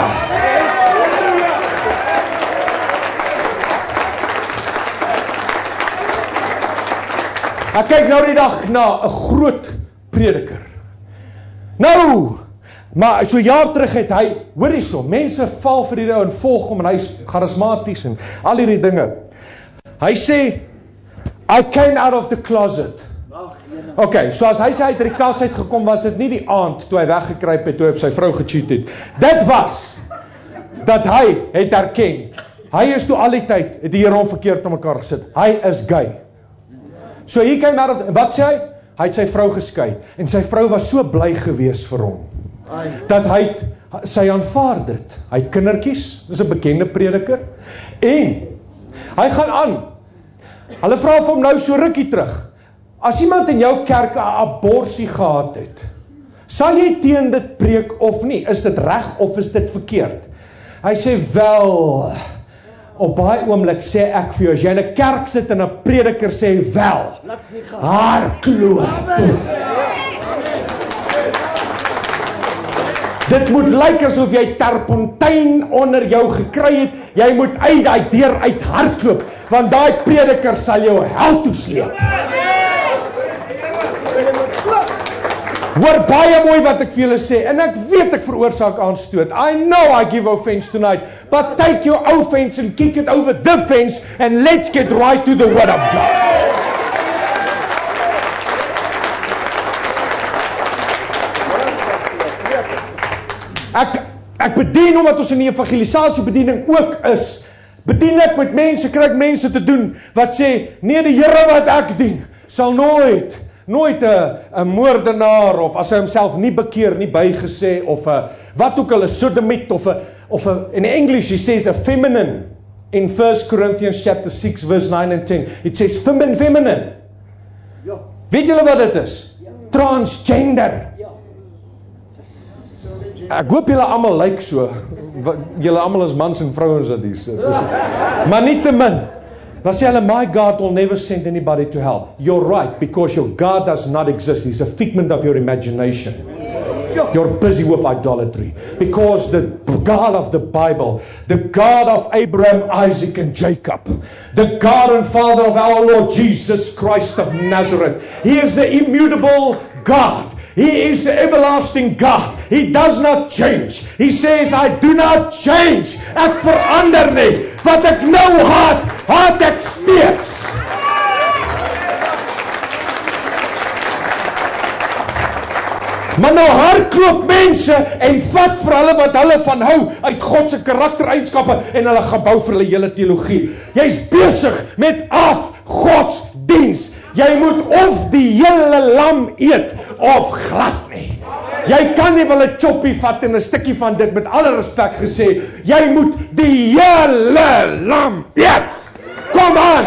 Ek kyk nou die dag na 'n groot prediker. Nou, maar so jaar terug het hy, hoor hierso, mense val vir die ou en volg hom en hy's charismaties en al hierdie dinge. Hy sê, I came out of the closet. Okay, so as hy sê hy het uit die kas uitgekom, was dit nie die aand toe hy weggekruip het, toe hy op sy vrou gecheat het. Dit was dat hy het erken. Hy is toe al die tyd, het die Here hom verkeerd om mekaar gesit. Hy is gay. So he came out of, wat sê hy? Hy het sy vrou geskei. En sy vrou was so bly gewees vir hom. Dat hy sy aanvaar dit. Hy het kindertjies, dis 'n bekende prediker. En hy gaan aan. Hulle vra vir hom nou so rukkie terug. As iemand in jou kerk 'n aborsie gehad het, sal jy teen dit preek of nie? Is dit reg of is dit verkeerd? Hy sê wel, op baie oomblik sê ek vir jou, as jy in 'n kerk sit en 'n prediker sê wel, hardloop. Dit moet lyk asof jy terpontyn onder jou gekry het, jy moet uit daai deur uit hardloop, want daai prediker sal jou hel toe sleep. Hoor baie mooi wat ek vir julle sê, en ek weet ek veroorsaak aanstoot. I know I give offense tonight, but take your offense and kick it over the fence, and let's get right to the word of God. Ek bedien omdat ons in die evangelisasie bediening ook is. Bedien ek met mense, kry ek mense te doen wat sê, nee, die Here wat ek dien sal nooit 'n moordenaar of as hy homself nie bekeer nie bygesê of 'n wat ook al 'n sodomiet of 'n in English he says a feminine in 1 Corinthians chapter 6 verse 9 and 10 it says feminine. Weet julle wat dit is? Transgender. Ek hoop julle almal lyk so. Julle almal is mans en vrouens wat hier sit. Maar nie te min. Dan sê hulle, my God will never send anybody to hell. You're right, because your God does not exist. He's a figment of your imagination. You're busy with idolatry. Because the God of the Bible, the God of Abraham, Isaac and Jacob, the God and Father of our Lord Jesus Christ of Nazareth, He is the immutable God. He is the everlasting God. He does not change. He says, I do not change. Ek verander nie. Wat ek nou haat ek steeds. Maar nou hardloop mense en vat vir hulle wat hulle van hou uit God se karaktereienskappe en hulle gaan bou vir hulle hele teologie. Jy's besig met afgodsdiens. Jy moet of die hele lam eet of glad nie. Jy kan nie wel 'n choppie vat en 'n stukkie van dit met alle respek gesê. Jy moet die hele lam eet. Kom aan.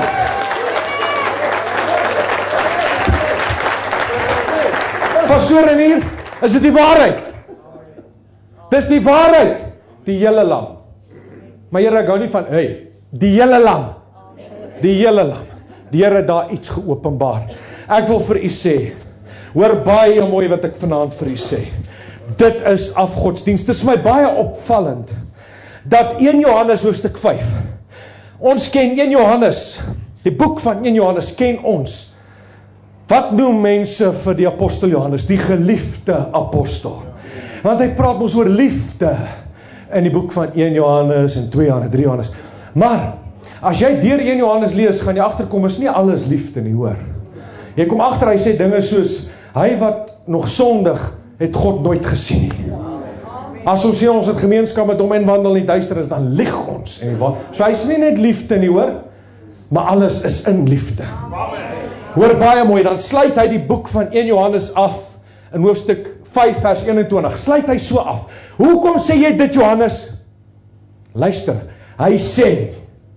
Pastoor en hier, is dit die waarheid? Dis die waarheid. Die hele lam. Maar Here, ek hou nie van, die hele lam. Die hele lam. Die Here het daar iets geopenbaar. Ek wil vir u sê, hoor baie mooi wat ek vanaand vir u sê. Dit is afgodsdienst. Dit is my baie opvallend, dat 1 Johannes hoofstuk 5, ons ken 1 Johannes, die boek van 1 Johannes ken ons. Wat noem mense vir die apostel Johannes? Die geliefde apostel. Want hy praat ons oor liefde in die boek van 1 Johannes en 2 Johannes, 3 Johannes. Maar as jy deur 1 Johannes lees, gaan jy agterkom, is nie alles liefde nie, hoor. Jy kom agter, hy sê dinge soos, hy wat nog sondig, het God nooit gesien nie. As ons sê ons het gemeenskap met hom en wandel in die duisternis, dan lieg ons. So hy is nie net liefde nie, hoor. maar alles is in liefde. Hoor baie mooi, dan sluit hy die boek van 1 Johannes af, in hoofstuk 5 vers 21, sluit hy so af. Hoekom sê jy dit, Johannes? Luister, hy sê,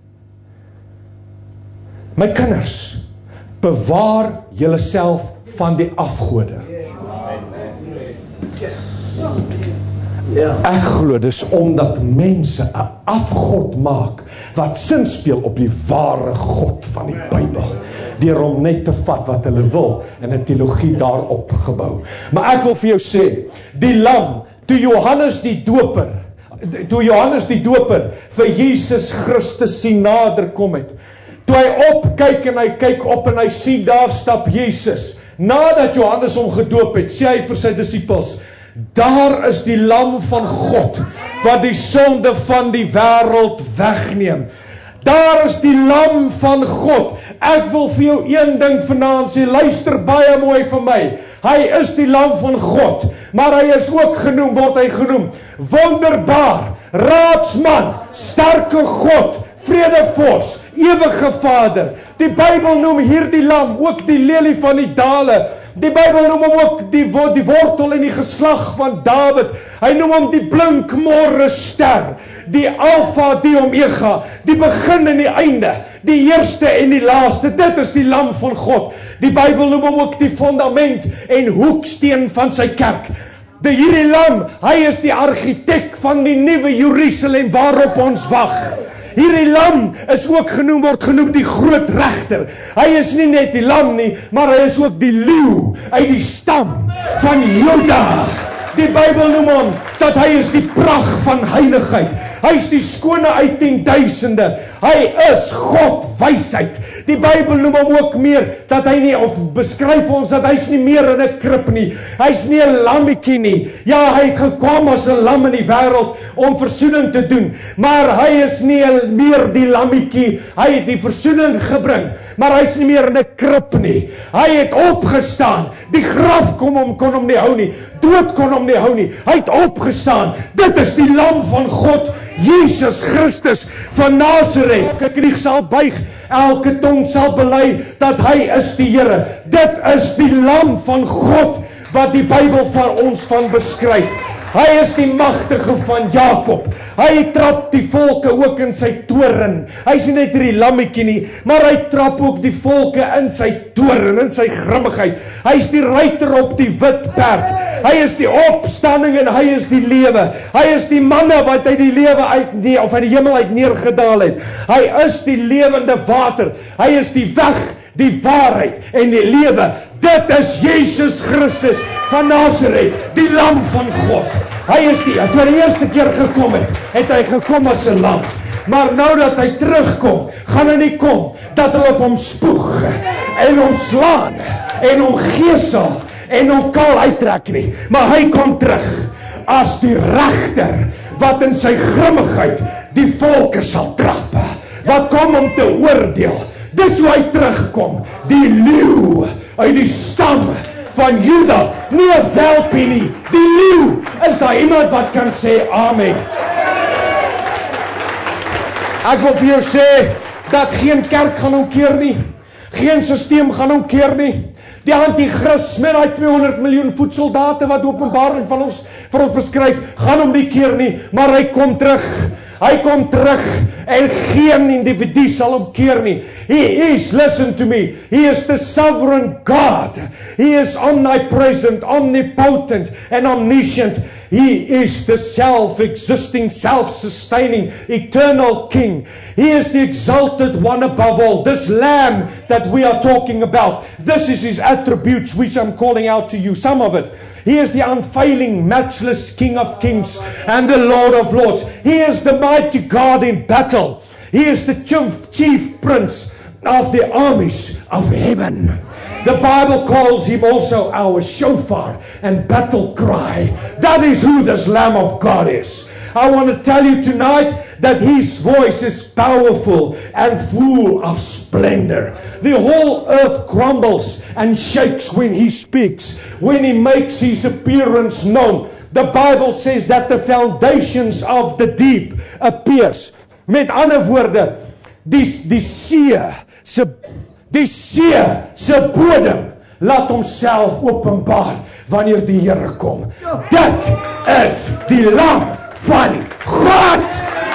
my kinders, bewaar julle self van die afgode. Ek glo dis omdat mense 'n afgod maak wat sin speel op die ware God van die Bybel, deur hom net te vat wat hulle wil en 'n teologie daarop gebou. Maar ek wil vir jou sê, die lam, toe Johannes die Doper vir Jesus Christus sien nader kom het, toe hy opkyk en hy kyk op en hy sien daar stap Jesus, nadat Johannes hom gedoop het, sê hy vir sy disippels, daar is die lam van God, wat die sonde van die wêreld wegneem. Daar is die lam van God. Ek wil vir jou een ding vanaand sê, luister baie mooi vir my. Hy is die lam van God, maar hy is ook genoem, word hy genoem, wonderbaar, raadsman, sterke God, vredevors, ewige Vader. Die Bybel noem hier die lam, ook die lelie van die dale. Die Bybel noem hom ook die wortel en die geslag van Dawid. Hy noem hom die blinkmôre ster, die Alfa, die Omega, die begin en die einde, die eerste en die laaste. Dit is die lam van God. Die Bybel noem hom ook die fondament en hoeksteen van sy kerk. Hierdie lam, hy is die argitek van die nuwe Jerusalem waarop ons wag. Hierdie lam is ook word genoem die groot regter. Hy is nie net die lam nie, maar hy is ook die leeu uit die stam van Juda. Die Bybel noem hom dat hy is die pragt van heiligheid. Hy is die skone uit 10.000. Hy is God wysheid. Die Bybel noem hom ook meer dat hy nie, of beskryf ons dat hy is nie meer in 'n krib nie. Hy is nie 'n lammetjie nie. Ja, hy het gekom as 'n lam in die wêreld om versoening te doen, maar hy is nie meer die lammetjie. Hy het die versoening gebring, maar hy is nie meer in 'n krib nie. Hy het opgestaan. Die graf kon hom nie hou nie. Dood kon hom nie hou nie. Hy het opgestaan. Dit is die lam van God, Jesus Christus van Nazareth. Elke knie sal buig, elke tong sal bely dat hy is die Here. Dit is die lam van God wat die Bybel vir ons van beskryf. Hy is die magtige van Jakob. Hy trap die volke ook in sy toren. Hy is nie net die lammetjie nie, maar hy trap ook die volke in sy toren, in sy grimmigheid. Hy is die ruiter op die wit perd. Hy is die opstanding en hy is die lewe. Hy is die manna wat uit die lewe uit die hemel uit neergedaal het. Hy is die lewende water. Hy is die weg, die waarheid en die lewe. Dit is Jesus Christus van Nazareth, die lam van God. Hy is toe hy die eerste keer gekom het hy gekom as 'n lam. Maar nou dat hy terugkom, gaan hy nie kom dat hulle op hom spoeg en hom slaan en hom gesel en hom kaal uittrek nie. Maar hy kom terug as die regter wat in sy grimmigheid die volke sal trap. Wat kom om te oordeel. Dis hoe hy terugkom, die leeu uit die stam van Juda, nie 'n welpie nie, die leeu. Is daar iemand wat kan sê amen? Ek wil vir jou sê dat geen kerk gaan hom keer nie, geen stelsel gaan hom keer nie. Die anti-kris met daai 200 miljoen voetsoldate wat Openbaring van ons vir ons beskryf, gaan hom nie keer nie, maar hy kom terug. Hy kom terug en geen individu sal hom keer nie. He is, listen to me, he is the sovereign God. He is omnipresent, omnipotent and omniscient. He is the self-existing, self-sustaining, eternal King. He is the exalted one above all. This Lamb that we are talking about, this is his attributes which I'm calling out to you, some of it. He is the unfailing, matchless King of kings and the Lord of lords. He is the mighty God in battle. He is the chief prince of the armies of heaven. The Bible calls him also our shofar and battle cry. That is who this Lamb of God is. I want to tell you tonight that his voice is powerful and full of splendor. The whole earth crumbles and shakes when he speaks, when he makes his appearance known. The Bible says that the foundations of the deep appears. Met ander woorde, die see se bodem laat homself openbaar wanneer die Here kom. Dit is die lam van God.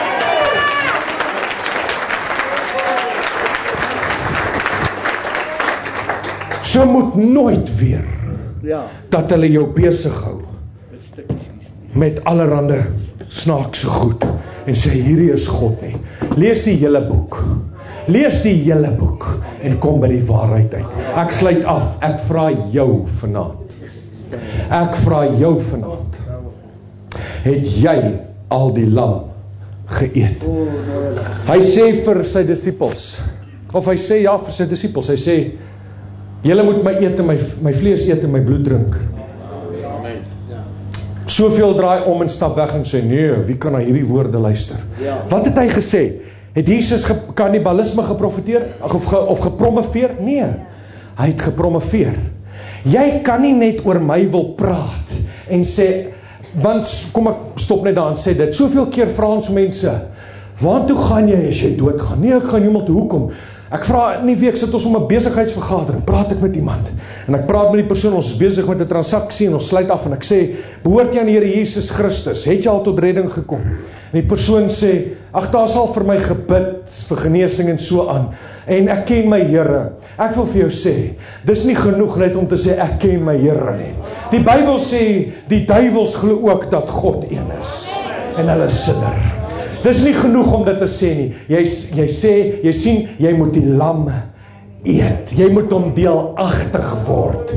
So moet nooit weer dat hulle jou besig hou met allerhande snaakse goed en sê hierdie is God nie. Lees die hele boek. Lees die hele boek en kom by die waarheid uit. Ek sluit af. Ek vra jou vanaand. Het jy al die lam geëet? Hy sê vir sy disippels, of hy sê ja vir sy disippels, hy sê, julle moet my eet en my vlees eet en my bloed drink. Soveel draai om en stap weg en sê, nee, wie kan na hierdie woorde luister? Wat het hy gesê? Het Jesus kannibalisme geprofeteer of gepromoveer? Nee, hy het gepromoveer. Jy kan nie net oor my wil praat en sê, want kom ek stop net daar en sê dit, soveel keer vra ons mense, waartoe gaan jy as jy doodgaan? Nee, ek gaan niemand toe, hoekom? Ek vra nie week sit ons om 'n besigheidsvergadering, praat ek met iemand en ek praat met die persoon, ons is besig met 'n transaksie en ons sluit af en ek sê, behoort jy aan die Here Jesus Christus? Het jy al tot redding gekom? En die persoon sê, ag, daar sal vir my gebid vir genesing en so aan. En ek ken my Here. Ek wil vir jou sê, dis nie genoeg net om te sê ek ken my Here nie. Die Bybel sê die duiwels glo ook dat God een is en hulle sidder. Dis nie genoeg om dit te sê nie. Jy sien, jy moet die lam eet. Jy moet hom deelagtig word.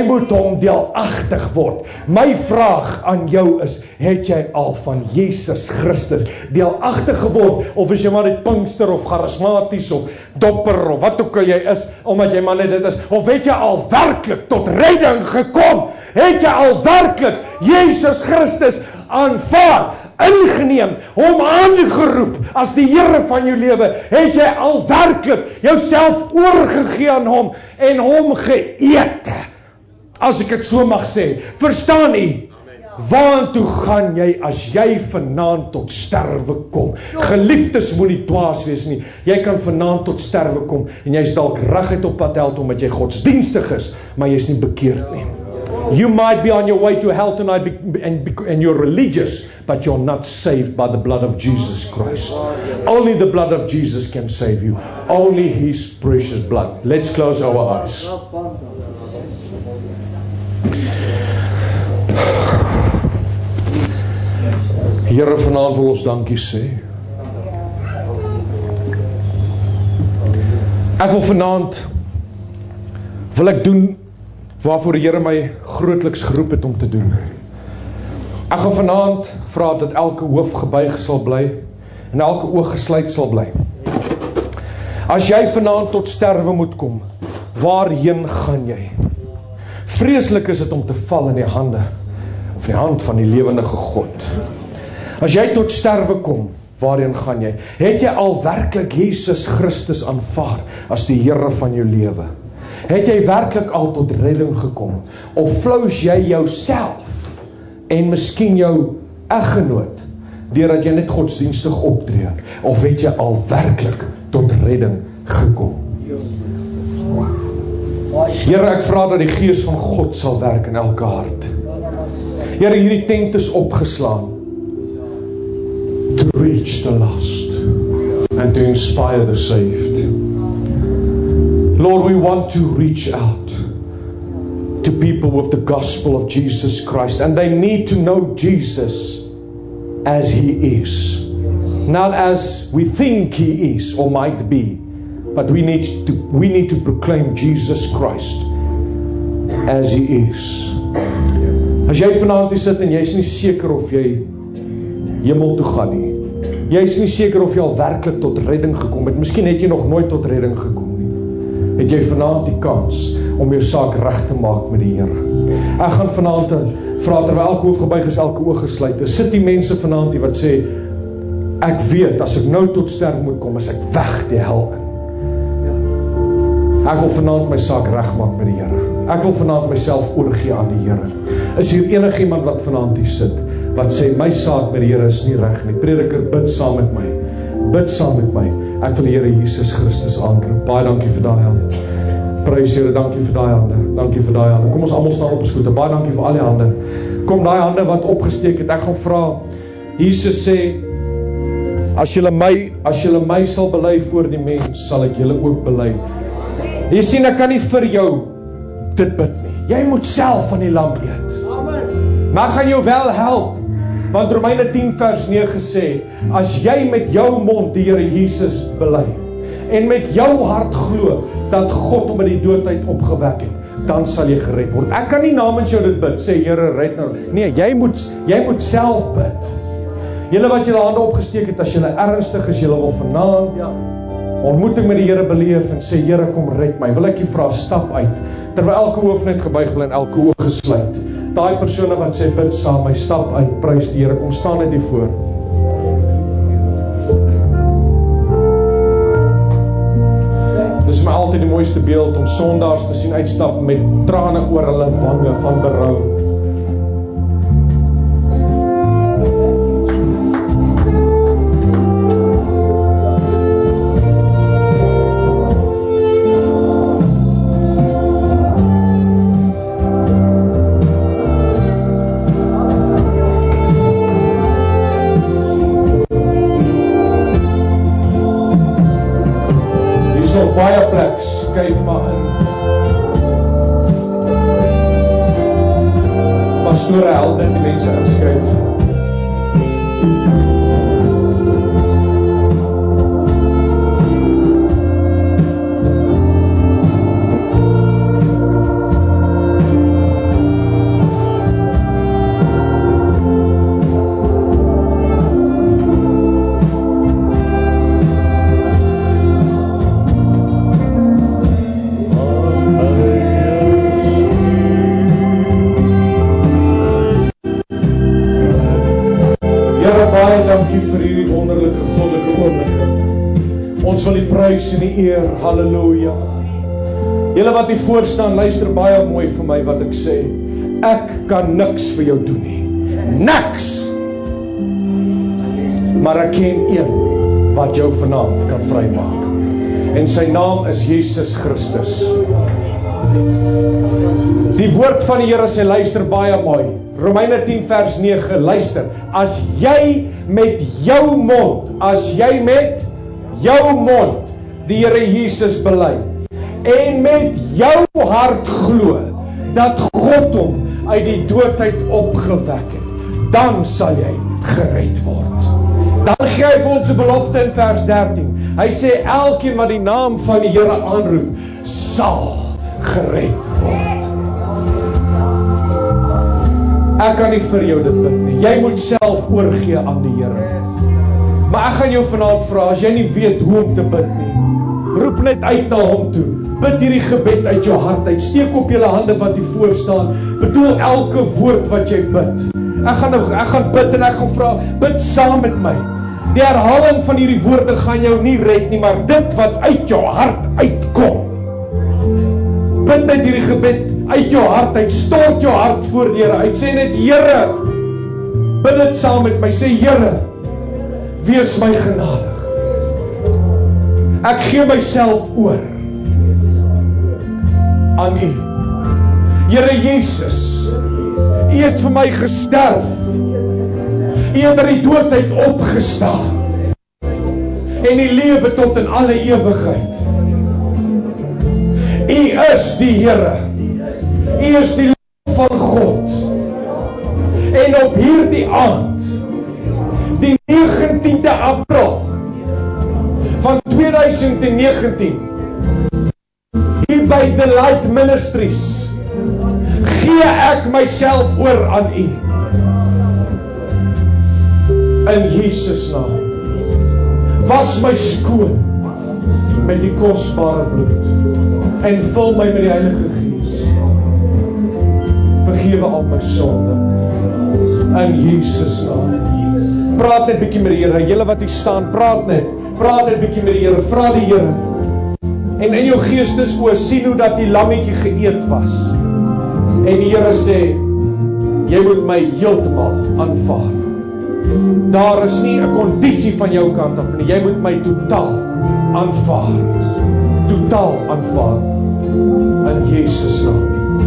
My vraag aan jou is, het jy al van Jesus Christus deelagtig geword? Of is jy maar net Pinkster of charismaties of dopper of wat ook al jy is, omdat jy maar net dit is? Of het jy al werklik tot redding gekom? Het jy al werklik Jesus Christus aanvaar, ingeneem, hom aangeroep as die Here van jou lewe? Het jy al werklik jouself oorgegee aan hom en hom geëet? As ek dit so mag sê, verstaan u? Waartoe gaan jy as jy vanaand tot sterwe kom? Geliefdes, moenie dwaas wees nie. Jy kan vanaand tot sterwe kom en jy's dalk reguit op pad hel omdat jy godsdienstig is, maar jy's nie bekeerd nie. You might be on your way to hell tonight and you're religious, but you're not saved by the blood of Jesus Christ. Only the blood of Jesus can save you. Only His precious blood. Let's close our eyes. Here, vanaand wil ons dankie sê. Ek wil vanaand doen waarvoor die Here my grootliks geroep het om te doen. Ek gaan vanaand vra dat elke hoof gebuig sal bly en elke oog gesluit sal bly. As jy vanaand tot sterwe moet kom, waarheen gaan jy? Vreeslik is dit om te val in die hande of die hand van die lewendige God. As jy tot sterwe kom, waarheen gaan jy? Het jy al werklik Jesus Christus aanvaar as die Here van jou lewe? Het jy werklik al tot redding gekom? Of flous jy jouself en miskien jou eggenoot deurdat jy net godsdienstig optree? Of het jy al werklik tot redding gekom? Here, ek vra dat die Gees van God sal werk in elke hart. Here, hierdie tent is opgeslaan to reach the lost and to inspire the saved. Lord, we want to reach out to people with the gospel of Jesus Christ, and they need to know Jesus as He is, not as we think He is or might be, but we need to proclaim Jesus Christ as He is. As jy vanaand hier sit en jy is nie seker of jy hemel toe gaan nie, jy is nie seker of jy al werklik tot redding gekom het, miskien het jy nog nooit tot redding gekom nie, het jy vanaand die kans om jou saak reg te maak met die Here. Ek gaan vanaand vra, terwyl elke hoof gebuig is, elke oog gesluit is, sit die mense vanaand die wat sê, ek weet, as ek nou tot sterf moet kom, is ek weg die hel in. Ek wil vanaand my saak reg maak met die Here. Ek wil vanaand myself oorgee aan die Here. Is hier enig iemand wat vanaand hier sit, wat sê, my saak met die Here is nie reg nie? Prediker, bid saam met my. Bid saam met my. Ek wil die Here Jesus Christus aanroep. Baie dankie vir daai hande. Prys Here, dankie vir daai hande. Dankie vir daai hande. Kom ons almal staan op ons voete. Baie dankie vir al die hande. Kom daai hande wat opgesteek het. Ek gaan vra. Jesus sê, as julle my sal bely voor die mens, sal ek julle ook bely. Jy sien, ek kan nie vir jou dit bid nie. Jy moet self van die lam eet. Amen. Maar ek gaan jou wel help. Want Romeine 10 vers 9 sê, as jy met jou mond die Here Jesus bely, en met jou hart glo, dat God hom uit die dood uit opgewek het, dan sal jy gered word. Ek kan nie namens jou dit bid, sê Here red nou. Nee, jy moet self bid. Julle wat julle hande opgesteek het, as julle ernstig is, julle wil vanaand ontmoeting met die Here beleef en sê, Here kom red my. Wil ek jy vra, stap uit. Terwyl elke hoof net gebuig bly en elke oog gesluit. Daai persone wat sê bid saam, my stap uit, prys die Here, kom staan net hier voor. Dis my altyd die mooiste beeld om sondaars te sien uitstap met trane oor hulle wange van berou. Baie plek, skuif maar in. Pastore help net die mense inskuif. Dankie vir hierdie wonderlike goddelike oomblik. Ons wil die prys en die eer, halleluja. Julle wat hier voor staan, luister baie mooi vir my wat ek sê. Ek kan niks vir jou doen nie. Niks! Maar ek ken een wat jou vanaand kan vrymaak. En sy naam is Jesus Christus. Die woord van die Here sê, luister baie mooi. Romeine 10 vers 9, luister. As jy met jou mond die Here Jesus bely en met jou hart glo dat God hom uit die dood uit opgewek het, dan sal jy gered word. Dan gee hy vir ons 'n belofte in vers 13. Hy sê elkeen wat die naam van die Here aanroep, sal gered word. Ek kan nie vir jou dit bid nie. Jy moet self oorgee aan die Here. Maar ek gaan jou vanaand vra, as jy nie weet hoe om te bid nie, roep net uit na hom toe. Bid hierdie gebed uit jou hart uit. Steek op julle hande wat hier voor staan. Bedoel elke woord wat jy bid. Ek gaan bid en ek gaan vra, bid saam met my. Die herhaling van hierdie woorde gaan jou nie red nie, maar dit wat uit jou hart uitkom. Bid net hierdie gebed uit jou hart uit, stort jou hart voor die Here uit, sê net, Here, bid dit saam met my, sê, Here, wees my genadig. Ek gee myself oor aan U. Here Jesus, U het vir my gesterf, U het uit die dood uit opgestaan, en U lewe tot in alle ewigheid. U is die Here, U is die Lam van God. En op hierdie aand, die 19de April van 2019, hier by Delight Ministries, gee ek myself oor aan U. In Jesus naam. Was my skoon met die kosbare bloed en vul my met die Heilige Gees. Vergewe al my sonde in Jesus naam. Praat net bietjie met die Here. Julle wat hier staan, praat net bietjie met die Here. Vra die Here. En in jou geestes oë sien hoe dat die lammetjie geëet was. En die Here sê, jy moet my heeltemal aanvaar. Daar is nie 'n kondisie van jou kant af nie. Jy moet my totaal aanvaar. Totaal aanvaar. In Jesus naam.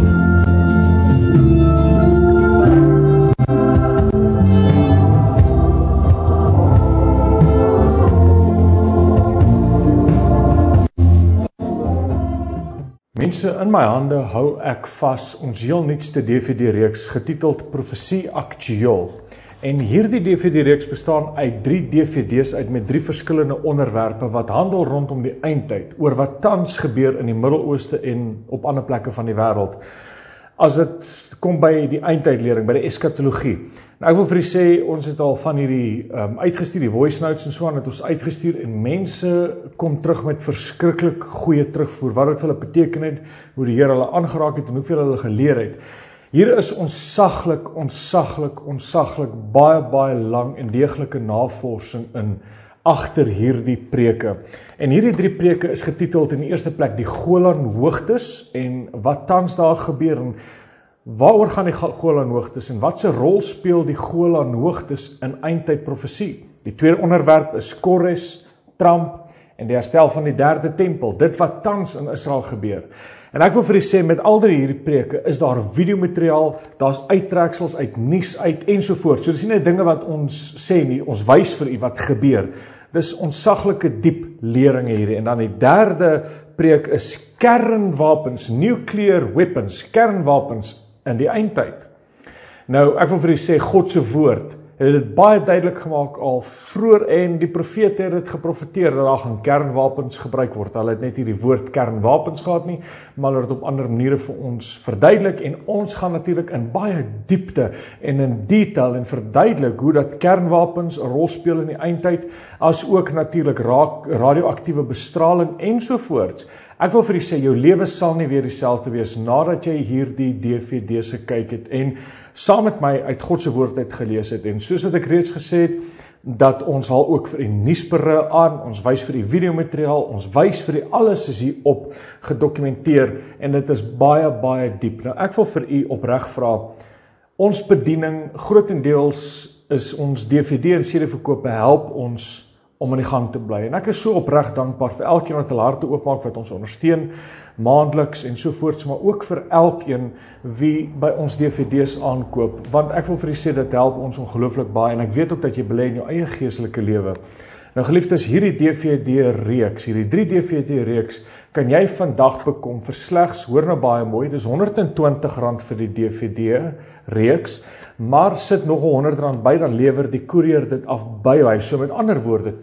Mense, in my hande hou ek vas ons heel nuutste DVD-reeks getiteld Profesie Aktueel. En hierdie DVD-reeks bestaan uit 3 DVD's uit met 3 verskillende onderwerpe wat handel rondom die eindtyd, oor wat tans gebeur in die Midde-Ooste en op ander plekke van die wêreld. As dit kom by die eindtydlering, by die eskatologie. Nou ek wil vir u sê, ons het al van hierdie uitgestuur, die voice notes en so aan het ons uitgestuur, en mense kom terug met verskriklik goeie terugvoer, wat dit vir hulle beteken het, hoe die Here hulle aangeraak het en hoeveel hulle geleer het. Hier is ontsaglik, baie lang en deeglike navorsing in agter hierdie preke. En hierdie 3 preke is getiteld in die eerste plek die Golan Hoogtes en wat tans daar gebeur en waaroor gaan die Golan Hoogtes en wat se rol speel die Golan Hoogtes in eindtyd profesie? Die tweede onderwerp is Kores, Trump en die herstel van die 3de tempel, dit wat tans in Israel gebeur. En ek wil vir u sê, met al hierdie preke is daar videomateriaal, daar's uittreksels uit nuus uit ensovoorts. So dis nie net dinge wat ons sê nie, ons wys vir u wat gebeur. Dis ontsaglike diep leringe hierdie. En dan die 3de preek is kernwapens, nuclear weapons, kernwapens in die eindtyd. Nou, ek wil vir u sê, God se woord het dit baie duidelik gemaak al vroeër en die profete het dit geprofeteer dat daar gaan kernwapens gebruik word. Hulle het net nie die woord kernwapens gehad nie, maar hulle het op ander maniere vir ons verduidelik en ons gaan natuurlik in baie diepte en in detail en verduidelik hoe dat kernwapens 'n rol speel in die eindtyd, as ook natuurlik radioaktiewe bestraling ensovoorts. Ek wil vir u sê, jou lewe sal nie weer dieselfde wees nadat jy hierdie DVD's gekyk het en saam met my uit God se woord uit gelees het. En soos wat ek reeds gesê het, dat ons haal ook vir u nuusberig aan, ons wys vir u videomateriaal, ons wys vir u alles is hier op gedokumenteer en dit is baie diep. Nou ek wil vir u opreg vra, ons bediening grootendeels is ons DVD en CD-verkope help ons om aan die gang te bly. En ek is so opreg dankbaar vir elkeen wat hulle harte oopmaak, wat ons ondersteun, maandeliks en sovoorts, maar ook vir elkeen wie by ons DVD's aankoop, want ek wil vir u sê, dit help ons ongelooflik baie, en ek weet ook dat jy belê in jou eie geestelike lewe. Nou geliefdes, hierdie DVD-reeks, hierdie 3 DVD-reeks, kan jy vandag bekom vir slegs, hoor nou baie mooi, dis R120 vir die DVD-reeks, maar sit nog R100 by, dan lewer die koerier dit af by jou huis. So met ander woorde,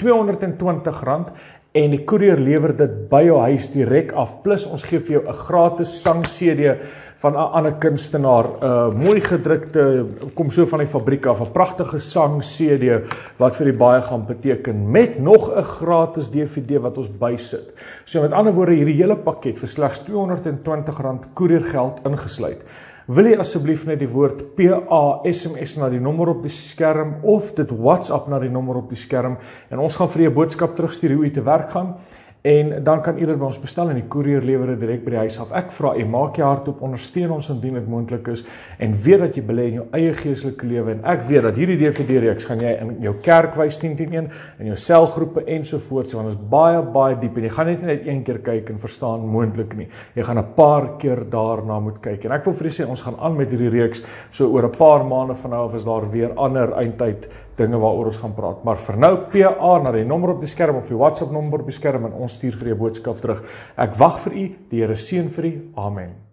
R220 en die koerier lewer dit by jou huis direk af, plus ons gee vir jou 'n gratis sang-CD van 'n ander kunstenaar, mooi gedrukte, kom so van die fabriek af, 'n pragtige sang-CD wat vir die baie gaan beteken, met nog 'n gratis DVD wat ons bysit. So met ander woorde, hierdie hele pakket vir slegs R220 koeriergeld ingesluit. Wil jy asseblief net die woord PA SMS na die nommer op die skerm of dit WhatsApp na die nommer op die skerm en ons gaan vir jou 'n boodskap terugstuur hoe jy te werk gaan en dan kan u dit by ons bestel en die koerier lewer dit direk by die huis af. Ek vra u, maak jy hart op, ondersteun ons indien dit moontlik is en weet dat jy belê in jou eie geestelike lewe en ek weet dat hierdie DVD-reeks gaan jy in jou kerk wys 10-10-1 in jou selgroepe ensovoorts, want dit is baie diep en jy gaan net een keer kyk en verstaan moontlik nie. Jy gaan 'n paar keer daarna moet kyk en ek wil vir u sê, ons gaan aan met hierdie reeks, so oor 'n paar maande van nou af is daar weer ander eindtyd dinge waaroor ons gaan praat, maar vir nou PA na die nommer op die skerm of die WhatsApp nommer op die skerm en ons stuur vir jou boodskap terug. Ek wag vir u, die Here seën vir u, amen.